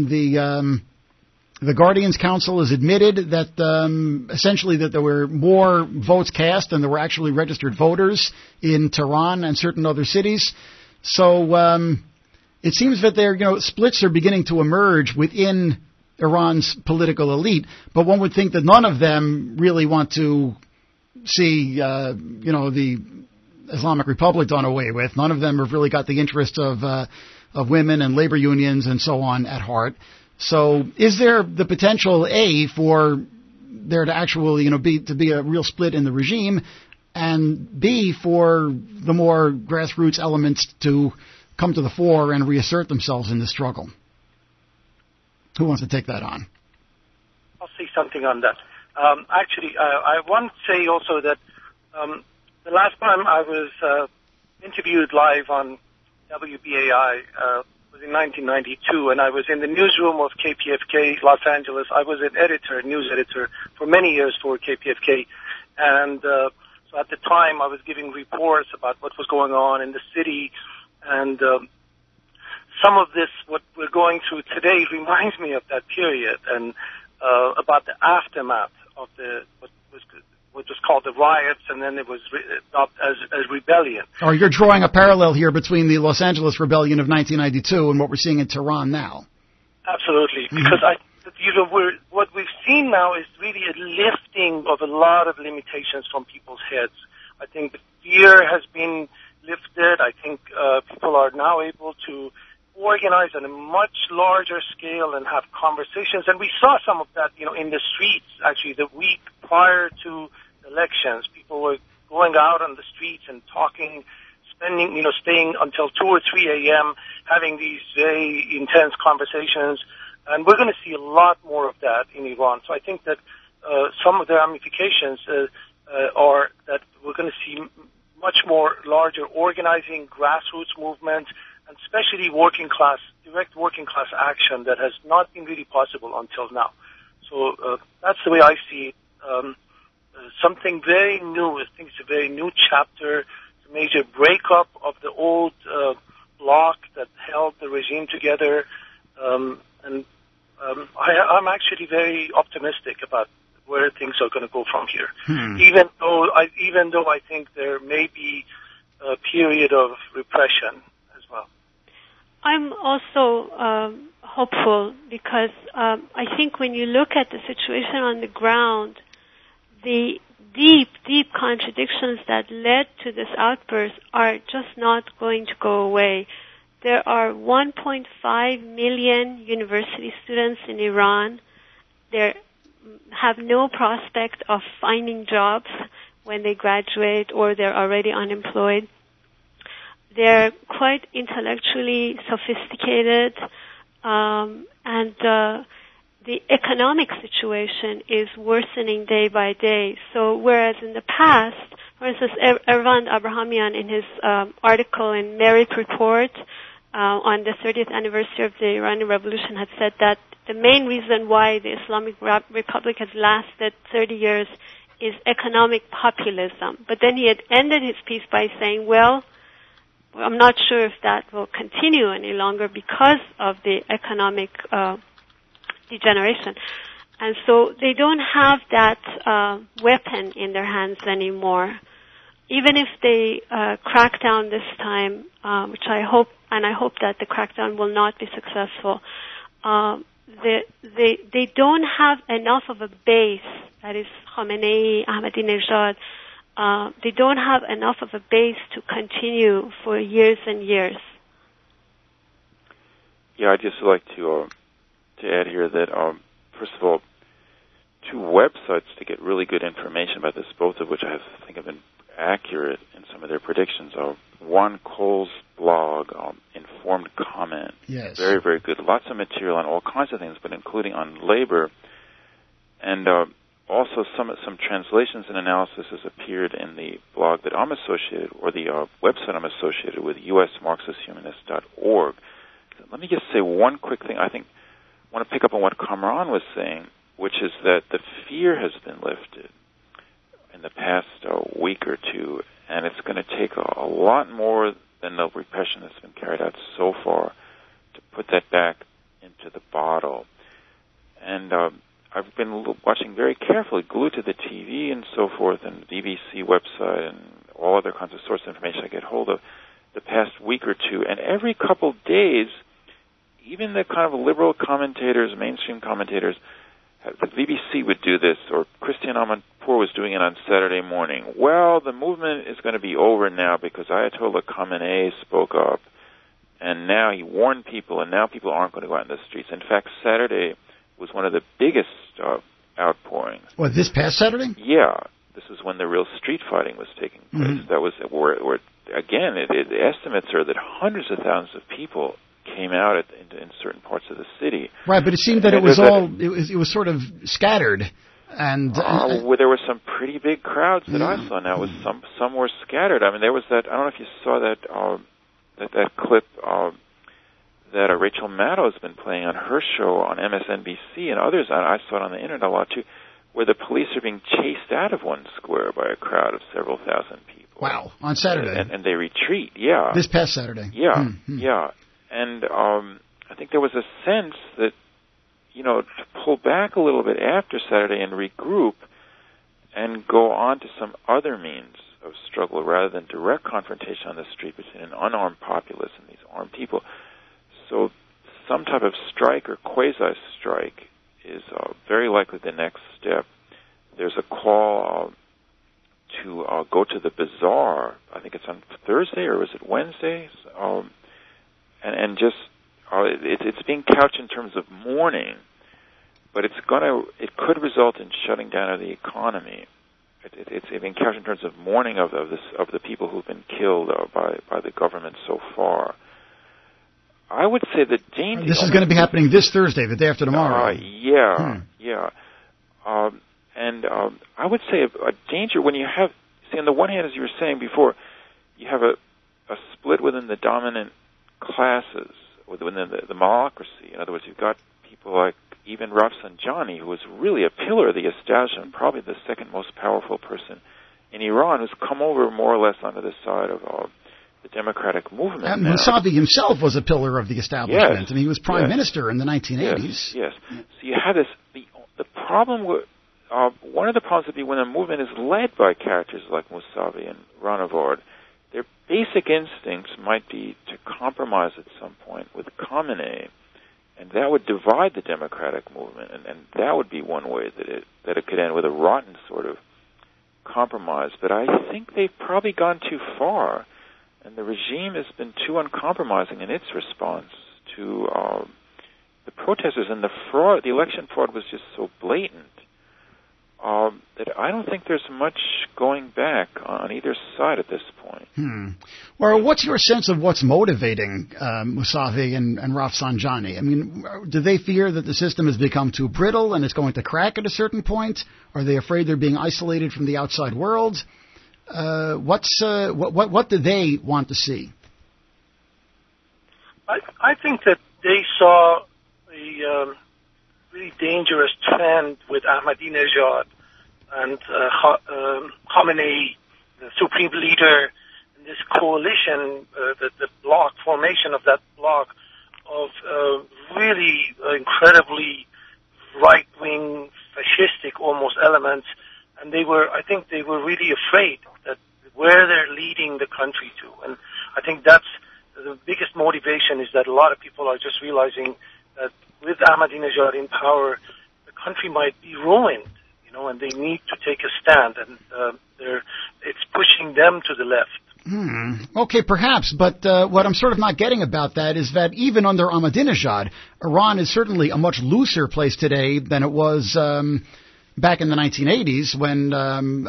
Speaker 2: the Guardian's Council has admitted that essentially that there were more votes cast than there were actually registered voters in Tehran and certain other cities. So it seems that splits are beginning to emerge within Iran's political elite, but one would think that none of them really want to see, the Islamic Republic done away with. None of them have really got the interests of women and labor unions and so on at heart. So, is there the potential for there to actually, be a real split in the regime, and B, for the more grassroots elements to come to the fore and reassert themselves in the struggle? Who wants to take that on?
Speaker 6: I'll say something on that. I want to say also that the last time I was interviewed live on WBAI was in 1992, and I was in the newsroom of KPFK Los Angeles. I was an news editor for many years for KPFK, and so at the time I was giving reports about what was going on in the city, and some of this, what we're going through today, reminds me of that period, and about the aftermath of what was called the riots, and then it was adopted as rebellion.
Speaker 2: Oh, you're drawing a parallel here between the Los Angeles rebellion of 1992 and what we're seeing in Tehran now.
Speaker 6: Absolutely, because what we've seen now is really a lifting of a lot of limitations from people's heads. I think the fear has been lifted. I think people are now able to organize on a much larger scale and have conversations. And we saw some of that, in the streets, actually, the week prior to elections. People were going out on the streets and talking, staying until 2 or 3 a.m., having these very intense conversations. And we're going to see a lot more of that in Iran. So I think that some of the ramifications are that we're going to see much more larger organizing, grassroots movement, and especially direct working class action that has not been really possible until now. So that's the way I see it. Something very new. I think it's a very new chapter. It's a major breakup of the old bloc that held the regime together. And I'm actually very optimistic about where things are going to go from here. Even though I think there may be a period of repression as well.
Speaker 7: I'm also hopeful because I think when you look at the situation on the ground, the deep contradictions that led to this outburst are just not going to go away. There are 1.5 million university students in Iran. They have no prospect of finding jobs when they graduate, or they're already unemployed. They're quite intellectually sophisticated, and the economic situation is worsening day by day. So whereas in the past, for instance, Ervand Abrahamian in his article in Merit Report on the 30th anniversary of the Iranian Revolution had said that the main reason why the Islamic Republic has lasted 30 years is economic populism. But then he had ended his piece by saying, well, I'm not sure if that will continue any longer because of the economic degeneration. And so they don't have that weapon in their hands anymore. Even if they crack down this time, which I hope that the crackdown will not be successful, they don't have enough of a base, that is Khamenei, Ahmadinejad, they don't have enough of a base to continue for years and years.
Speaker 5: Yeah, I'd just like to add here that, first of all, 2 websites to get really good information about this, both of which I think have been accurate in some of their predictions. One, Cole's blog, Inform informed comment.
Speaker 2: Yes.
Speaker 5: Very, very good. Lots of material on all kinds of things, but including on labor. And also some translations and analysis has appeared in the blog that I'm associated, or the website I'm associated with, usmarxisthumanist.org. Let me just say one quick thing. I want to pick up on what Kamran was saying, which is that the fear has been lifted in the past week or two, and it's going to take a lot more than the repression that's been carried out so far to put that back into the bottle. And I've been watching very carefully, glued to the TV and so forth, and the BBC website and all other kinds of sources of information I get hold of the past week or two. And every couple days, even the kind of liberal commentators, mainstream commentators, the BBC would do this, or Christiane Amanpour was doing it on Saturday morning. Well, the movement is going to be over now because Ayatollah Khamenei spoke up, and now he warned people, and now people aren't going to go out in the streets. In fact, Saturday was one of the biggest outpourings.
Speaker 2: What, this past Saturday?
Speaker 5: Yeah. This is when the real street fighting was taking place. Mm-hmm. That was where again, the estimates are that hundreds of thousands of people came out in certain parts of the city.
Speaker 2: Right, but it seemed that it was sort of scattered. And
Speaker 5: well, there were some pretty big crowds that I saw. Now, some were scattered. I mean, there was that. I don't know if you saw that clip that Rachel Maddow has been playing on her show on MSNBC and others. I saw it on the internet a lot too, where the police are being chased out of one square by a crowd of several thousand people.
Speaker 2: Wow, on Saturday.
Speaker 5: And they retreat. Yeah.
Speaker 2: This past Saturday.
Speaker 5: Yeah.
Speaker 2: Mm-hmm.
Speaker 5: Yeah. And I think there was a sense that, to pull back a little bit after Saturday and regroup and go on to some other means of struggle rather than direct confrontation on the street between an unarmed populace and these armed people. So some type of strike or quasi-strike is very likely the next step. There's a call to go to the bazaar. I think it's on Thursday, or was it Wednesday? And just it's being couched in terms of mourning, but it could result in shutting down of the economy. It's being couched in terms of mourning of the people who've been killed by the government so far. I would say the danger.
Speaker 2: This is going to be happening this Thursday, the day after tomorrow.
Speaker 5: Yeah. And I would say a danger when you have. See, on the one hand, as you were saying before, you have a split within the dominant classes, within the malocracy. In other words, you've got people like even Rafsanjani, who was really a pillar of the establishment, probably the second most powerful person in Iran, who's come over more or less onto the side of the democratic movement.
Speaker 2: And Mousavi himself was a pillar of the establishment.
Speaker 5: Yes.
Speaker 2: I mean, he was prime minister in the 1980s.
Speaker 5: Yes. So you have this. The problem with one of the problems would be when a movement is led by characters like Mousavi and Ranavard, their basic instincts might be to compromise at some point with Khamenei, and that would divide the democratic movement, and that would be one way that it could end with a rotten sort of compromise. But I think they've probably gone too far, and the regime has been too uncompromising in its response to the protesters, and the election fraud was just so blatant that I don't think there's much going back on either side at this point.
Speaker 2: Well, what's your sense of what's motivating Mousavi and Rafsanjani? I mean, do they fear that the system has become too brittle and it's going to crack at a certain point? Are they afraid they're being isolated from the outside world? What do they want to see?
Speaker 6: I think that they saw a really dangerous trend with Ahmadinejad and Khamenei, the supreme leader, in this coalition, the bloc, formation of that bloc of really incredibly right-wing, fascistic almost elements. And I think they were really afraid that where they're leading the country to. And I think that's the biggest motivation, is that a lot of people are just realizing that with Ahmadinejad in power, the country might be ruined, and they need to take a stand, and it's pushing them to the left.
Speaker 2: Okay, perhaps, but what I'm sort of not getting about that is that even under Ahmadinejad, Iran is certainly a much looser place today than it was back in the 1980s when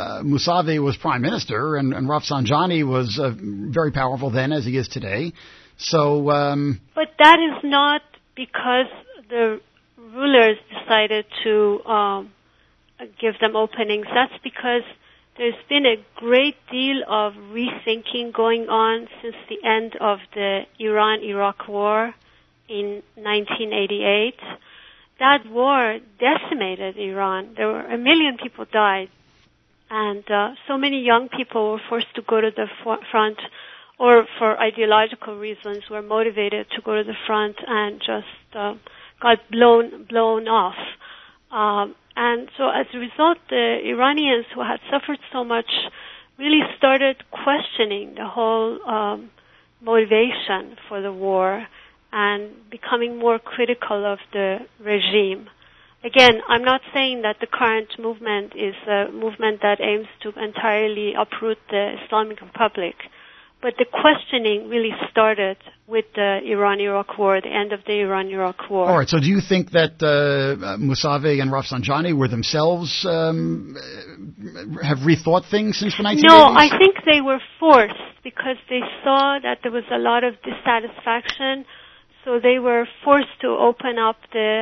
Speaker 2: Mousavi was prime minister and Rafsanjani was very powerful then, as he is today. So,
Speaker 7: but that is not because the rulers decided to give them openings. That's because there's been a great deal of rethinking going on since the end of the Iran-Iraq war in 1988. That war decimated Iran. There were 1 million people died, and so many young people were forced to go to the front, or for ideological reasons were motivated to go to the front and just got blown off. And so as a result, the Iranians who had suffered so much really started questioning the whole motivation for the war and becoming more critical of the regime. Again, I'm not saying that the current movement is a movement that aims to entirely uproot the Islamic Republic, but the questioning really started with the Iran-Iraq war, the end of the Iran-Iraq war.
Speaker 2: All right, so do you think that Mousavi and Rafsanjani were themselves, have rethought things since the 1980s?
Speaker 7: No, I think they were forced because they saw that there was a lot of dissatisfaction, so they were forced to open up the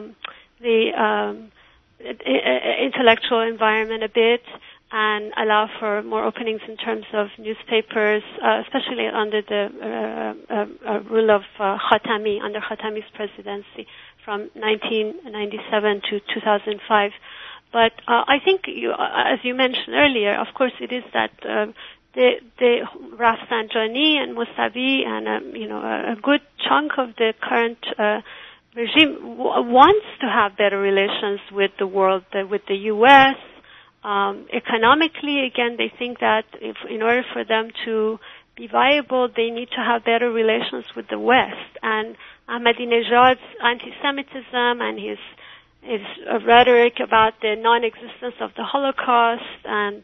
Speaker 7: intellectual environment a bit and allow for more openings in terms of newspapers, especially under the rule of Khatami, under Khatami's presidency from 1997 to 2005. But I think, as you mentioned earlier, of course it is that the Rafsanjani and Mousavi and a good chunk of the current regime wants to have better relations with the world, with the U.S. Economically, again, they think that in order for them to be viable, they need to have better relations with the West. And Ahmadinejad's anti-Semitism and his rhetoric about the non-existence of the Holocaust and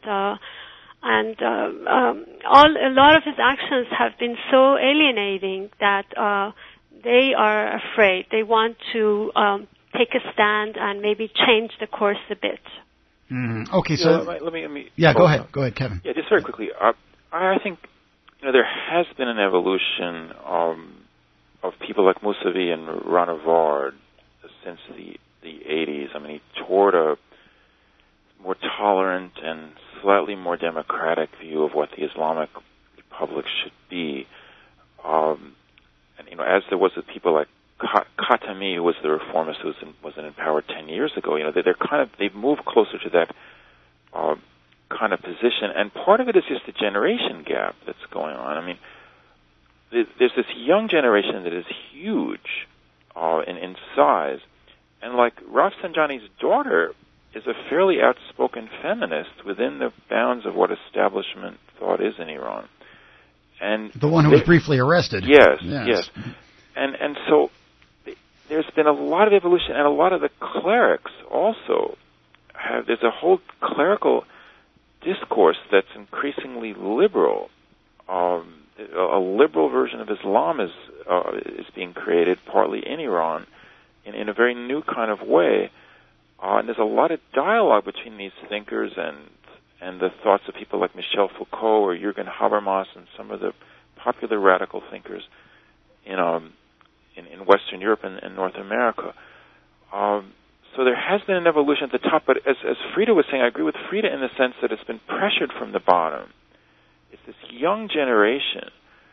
Speaker 7: a lot of his actions have been so alienating that they are afraid. They want to take a stand and maybe change the course a bit.
Speaker 2: Okay, so
Speaker 5: let me.
Speaker 2: Yeah, go ahead, Kevin.
Speaker 5: Yeah, just very quickly. I think there has been an evolution of people like Mousavi and Ranavard since the 80s. I mean, toward a more tolerant and slightly more democratic view of what the Islamic Republic should be. And as there was with people like Khatami, who was the reformist who wasn't in power 10 years ago, they've moved closer to that kind of position, and part of it is just the generation gap that's going on. I mean, there's this young generation that is huge in size, and like Rafsanjani's daughter is a fairly outspoken feminist within the bounds of what establishment thought is in Iran. And
Speaker 2: the one who was briefly arrested.
Speaker 5: Yes. And so there's been a lot of evolution, and a lot of the clerics also there's a whole clerical discourse that's increasingly liberal. A liberal version of Islam is being created partly in Iran in a very new kind of way. And there's a lot of dialogue between these thinkers and the thoughts of people like Michel Foucault or Jürgen Habermas and some of the popular radical thinkers in Western Europe and North America. So there has been an evolution at the top, but as Frida was saying, I agree with Frida in the sense that it's been pressured from the bottom. It's this young generation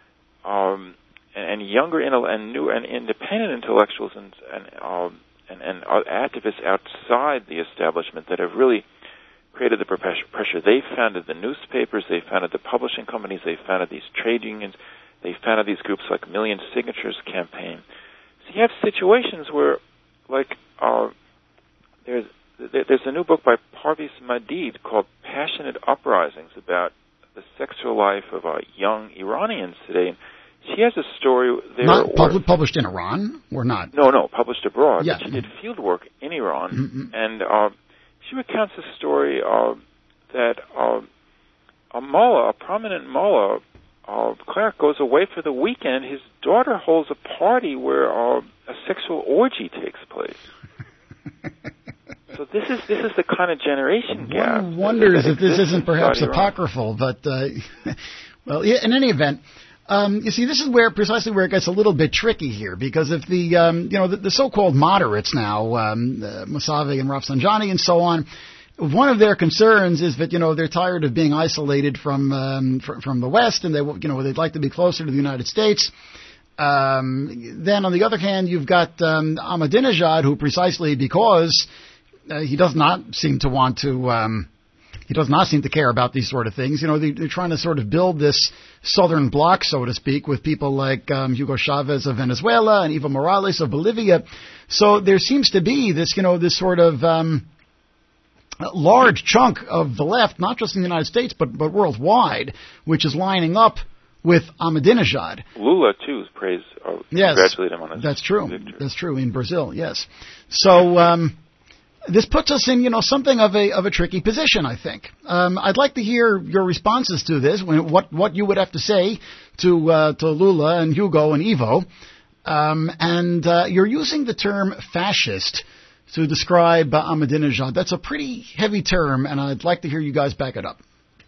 Speaker 5: and younger and new and independent intellectuals and activists outside the establishment that have really created the pressure. They founded the newspapers, they founded the publishing companies, they founded these trade unions, they founded these groups like Million Signatures Campaign. So you have situations where, like, there's a new book by Parviz Madid called Passionate Uprisings about the sexual life of young Iranians today. She has a story there.
Speaker 2: Not published in Iran, or not?
Speaker 5: No, published abroad.
Speaker 2: Yeah.
Speaker 5: But she did field work in Iran, and she recounts a story that a mullah, a prominent mullah, cleric, goes away for the weekend. His daughter holds a party where a sexual orgy takes place. So this is the kind of generation gap.
Speaker 2: One wonders if this isn't perhaps apocryphal, but well, in any event, You see, this is precisely where it gets a little bit tricky here, because if the so-called moderates now, Mousavi and Rafsanjani and so on, one of their concerns is that they're tired of being isolated from the West, and they'd like to be closer to the United States. Then on the other hand, you've got Ahmadinejad, who precisely because he does not seem to want to. He does not seem to care about these sort of things. They're trying to sort of build this southern bloc, so to speak, with people like Hugo Chavez of Venezuela and Evo Morales of Bolivia. So there seems to be this sort of large chunk of the left, not just in the United States, but worldwide, which is lining up with Ahmadinejad.
Speaker 5: Lula, too, congratulate him on his victory.
Speaker 2: That's true, in Brazil, yes. So this puts us in, something of a tricky position, I think. I'd like to hear your responses to this, what you would have to say to Lula and Hugo and Evo. And you're using the term fascist to describe Ahmadinejad. That's a pretty heavy term, and I'd like to hear you guys back it up.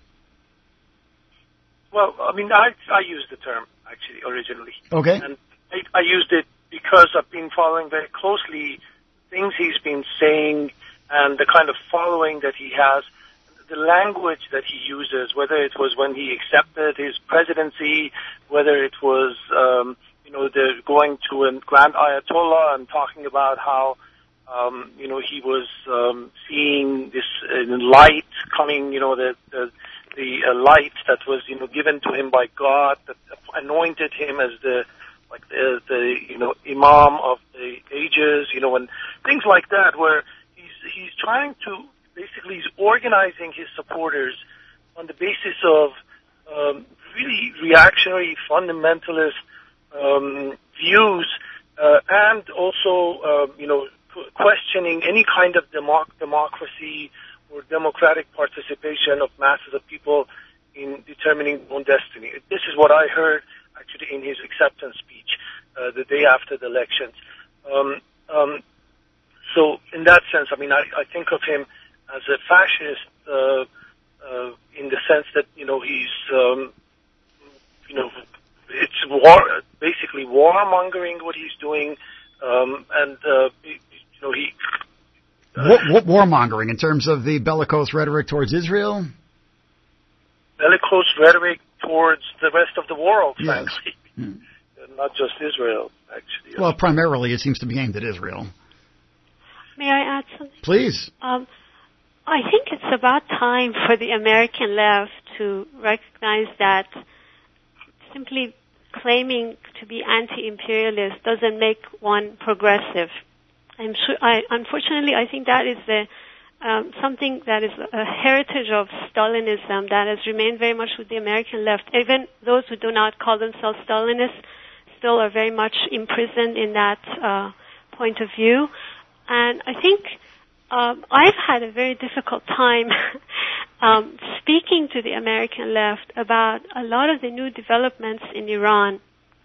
Speaker 6: Well, I used the term, actually, originally.
Speaker 2: Okay.
Speaker 6: And I used it because I've been following very closely things he's been saying and the kind of following that he has, the language that he uses, whether it was when he accepted his presidency, whether it was, the going to a Grand Ayatollah and talking about how, he was seeing this light coming, the light that was, given to him by God, that anointed him as the Imam of the ages, and things like that, where he's trying to basically he's organizing his supporters on the basis of really reactionary fundamentalist views, and also questioning any kind of democracy or democratic participation of masses of people in determining their own destiny. This is what I heard actually in his acceptance speech the day after the elections. So in that sense, I think of him as a fascist in the sense that he's it's basically warmongering what he's doing, and he.
Speaker 2: What warmongering in terms of the bellicose rhetoric towards Israel?
Speaker 6: Bellicose rhetoric towards the rest of the world,
Speaker 2: yes.
Speaker 6: Frankly. Not just Israel, actually.
Speaker 2: Well, primarily it seems to be aimed at Israel.
Speaker 7: May I add something?
Speaker 2: Please.
Speaker 7: I think it's about time for the American left to recognize that simply claiming to be anti-imperialist doesn't make one progressive. Unfortunately, I think that is something that is a heritage of Stalinism that has remained very much with the American left. Even those who do not call themselves Stalinists still are very much imprisoned in that point of view. And I think I've had a very difficult time speaking to the American left about a lot of the new developments in Iran,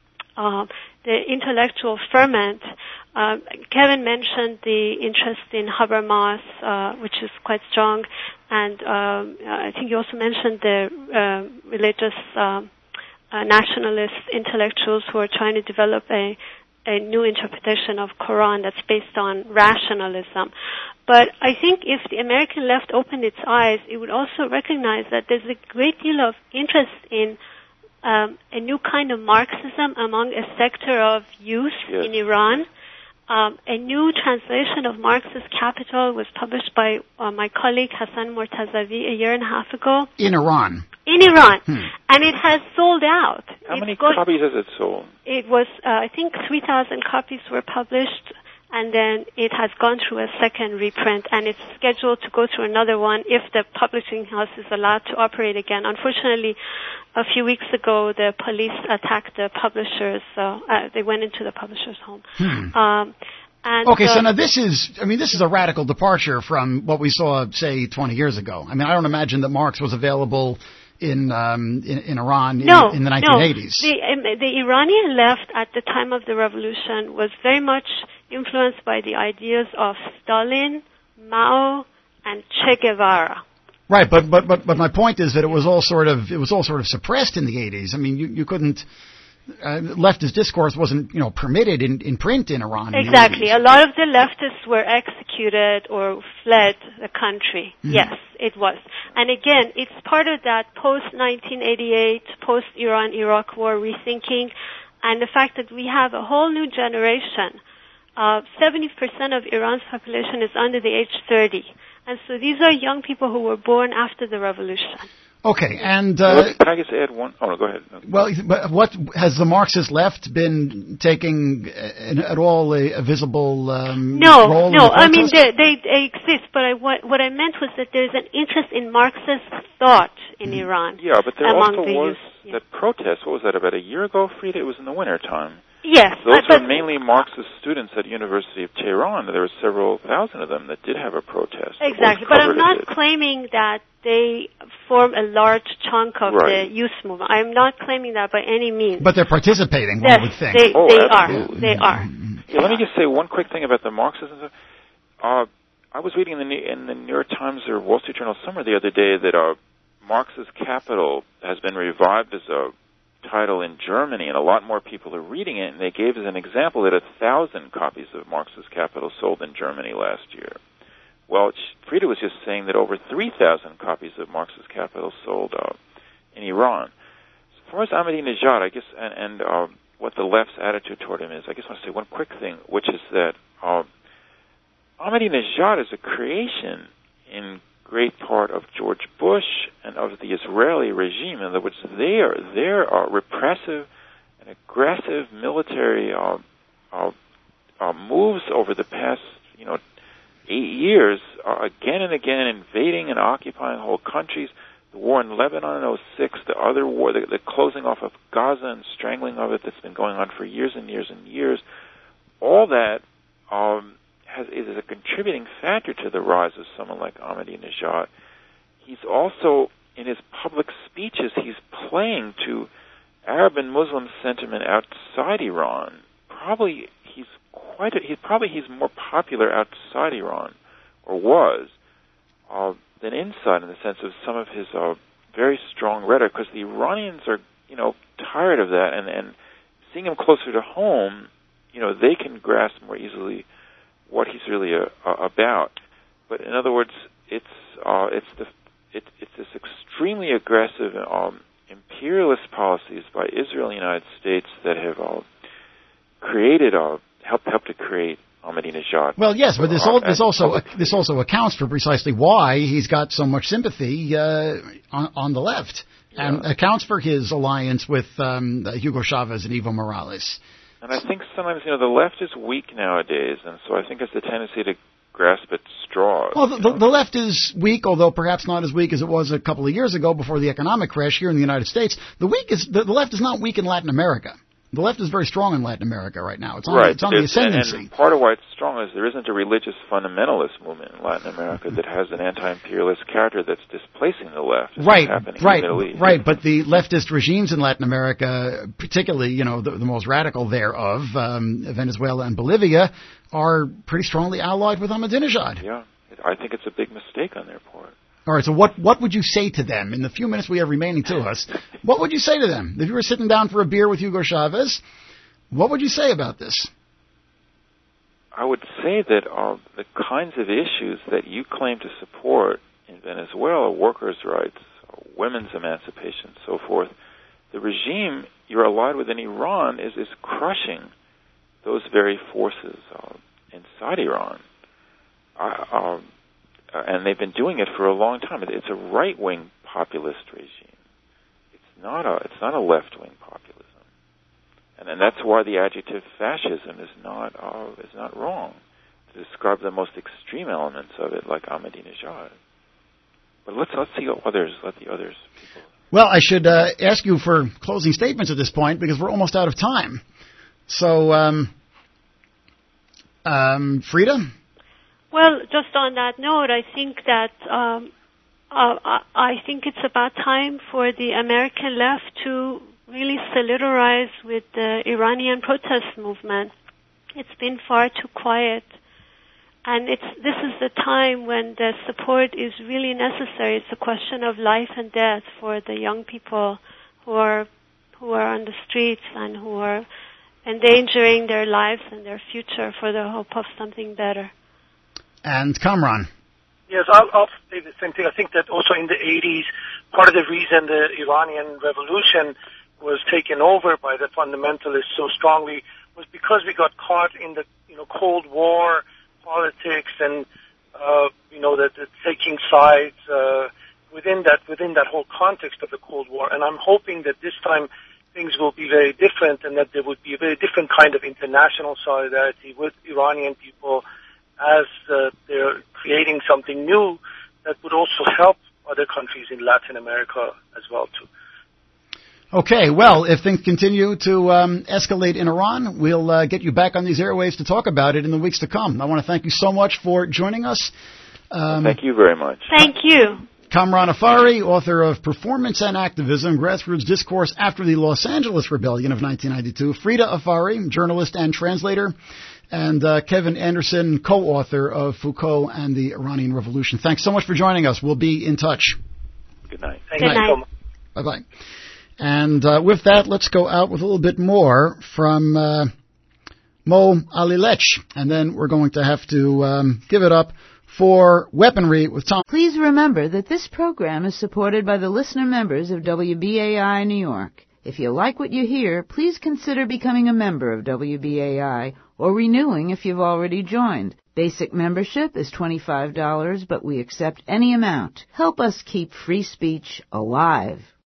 Speaker 7: the intellectual ferment. Kevin mentioned the interest in Habermas, which is quite strong, and I think you also mentioned the religious nationalist intellectuals who are trying to develop a new interpretation of Quran that's based on rationalism. But I think if the American left opened its eyes, it would also recognize that there's a great deal of interest in a new kind of Marxism among a sector of youth in Iran. A new translation of Marx's Capital was published by my colleague Hassan Mortazavi a year and a half ago.
Speaker 2: In Iran?
Speaker 7: In Iran. And it has sold out.
Speaker 5: How many copies has it sold?
Speaker 7: It was, I think 3,000 copies were published, and then it has gone through a second reprint, and it's scheduled to go through another one if the publishing house is allowed to operate again. Unfortunately, a few weeks ago, the police attacked the publishers. They went into the publisher's home.
Speaker 2: Okay, so now this is a radical departure from what we saw, say, 20 years ago. I don't imagine that Marx was available in Iran in the 1980s.
Speaker 7: No. The Iranian left at the time of the revolution was very much influenced by the ideas of Stalin, Mao, and Che Guevara.
Speaker 2: Right, but my point is that it was all sort of suppressed in the 80s. I mean, you couldn't. Leftist discourse wasn't, permitted in print in Iran.
Speaker 7: Exactly. A lot of the leftists were executed or fled the country. Mm-hmm. Yes, it was. And again, it's part of that post-1988, post-Iran-Iraq war rethinking, and the fact that we have a whole new generation. 70% of Iran's population is under the age 30. And so these are young people who were born after the revolution.
Speaker 2: Okay, and...
Speaker 5: can I just add one? Oh, no, go ahead. No.
Speaker 2: Well, but what has the Marxist left been taking at all a visible role in the protest?
Speaker 7: No. I mean, they exist, but what I meant was that there's an interest in Marxist thought in Iran.
Speaker 5: Yeah, but there also was that protest. What was that, about a year ago, Frida? It was in the wintertime.
Speaker 7: Yes.
Speaker 5: Those were mainly Marxist students at the University of Tehran. There were several thousand of them that did have a protest.
Speaker 7: Exactly, but I'm not claiming that they form a large chunk of the youth movement. I'm not claiming that by any means.
Speaker 2: But they're participating, one would think.
Speaker 7: They are. They are.
Speaker 5: Yeah, let me just say one quick thing about the Marxism. I was reading in the New York Times or Wall Street Journal somewhere the other day that Marx's Capital has been revived as a title in Germany, and a lot more people are reading it, and they gave as an example that 1,000 copies of Marx's Capital sold in Germany last year. Well, Frida was just saying that over 3,000 copies of Marx's Capital sold in Iran. As far as Ahmadinejad, I guess, and what the left's attitude toward him is, I just want to say one quick thing, which is that Ahmadinejad is a creation in great part of George Bush and of the Israeli regime. In other words, their repressive and aggressive military moves over the past, 8 years, again and again invading and occupying whole countries. The war in Lebanon in 2006, the other war, the closing off of Gaza and strangling of it that's been going on for years and years and years. All that is a contributing factor to the rise of someone like Ahmadinejad. He's also, in his public speeches, he's playing to Arab and Muslim sentiment outside Iran. Probably he's more popular outside Iran, or was, than inside, in the sense of some of his very strong rhetoric, because the Iranians are, tired of that, and seeing him closer to home, they can grasp more easily what he's really about. But in other words, it's this extremely aggressive imperialist policies by Israel and the United States that have helped to create Ahmadinejad.
Speaker 2: Well, yes, but this also accounts for precisely why he's got so much sympathy on the left, and accounts for his alliance with Hugo Chavez and Evo Morales.
Speaker 5: And I think sometimes, the left is weak nowadays, and so I think it's a tendency to grasp at straws.
Speaker 2: Well, the left is weak, although perhaps not as weak as it was a couple of years ago before the economic crash here in the United States. The left is not weak in Latin America. The left is very strong in Latin America right now. It's on the ascendancy.
Speaker 5: And part of why it's strong is there isn't a religious fundamentalist movement in Latin America that has an anti-imperialist character that's displacing the left.
Speaker 2: Right. But the leftist regimes in Latin America, particularly, the most radical thereof, Venezuela and Bolivia, are pretty strongly allied with Ahmadinejad.
Speaker 5: Yeah, I think it's a big mistake on their part.
Speaker 2: All right, so what would you say to them in the few minutes we have remaining to us? What would you say to them? If you were sitting down for a beer with Hugo Chavez, what would you say about this?
Speaker 5: I would say that the kinds of issues that you claim to support in Venezuela, workers' rights, women's emancipation, so forth, the regime you're allied with in Iran is crushing those very forces inside Iran. And they've been doing it for a long time. It's a right-wing populist regime. It's not a left-wing populism, and that's why the adjective fascism is not wrong to describe the most extreme elements of it, like Ahmadinejad. But let's see others. Let the others people.
Speaker 2: Well, I should ask you for closing statements at this point because we're almost out of time. So, Frida.
Speaker 7: Well, just on that note, I think that I think it's about time for the American left to really solidarize with the Iranian protest movement. It's been far too quiet. And this is the time when the support is really necessary. It's a question of life and death for the young people who are on the streets and who are endangering their lives and their future for the hope of something better.
Speaker 2: And Kamran.
Speaker 6: Yes, I'll say the same thing. I think that also in the 80s, part of the reason the Iranian revolution was taken over by the fundamentalists so strongly was because we got caught in the Cold War politics and the taking sides within that whole context of the Cold War. And I'm hoping that this time things will be very different, and that there would be a very different kind of international solidarity with Iranian people as they're creating something new that would also help other countries in Latin America as well too.
Speaker 2: Okay, well, if things continue to escalate in Iran, we'll get you back on these airwaves to talk about it in the weeks to come. I want to thank you so much for joining us.
Speaker 5: Thank you very much.
Speaker 7: Thank you.
Speaker 2: Kamran Afari, author of Performance and Activism, Grassroots Discourse After the Los Angeles Rebellion of 1992. Frida Afari, journalist and translator. And Kevin Anderson, co-author of Foucault and the Iranian Revolution. Thanks so much for joining us. We'll be in touch.
Speaker 5: Good night.
Speaker 6: Thank you so much.
Speaker 2: Bye-bye. And with that, let's go out with a little bit more from Mo Alilech. And then we're going to have to give it up for Weaponry with Tom.
Speaker 1: Please remember that this program is supported by the listener members of WBAI New York. If you like what you hear, please consider becoming a member of WBAI or renewing if you've already joined. Basic membership is $25, but we accept any amount. Help us keep free speech alive.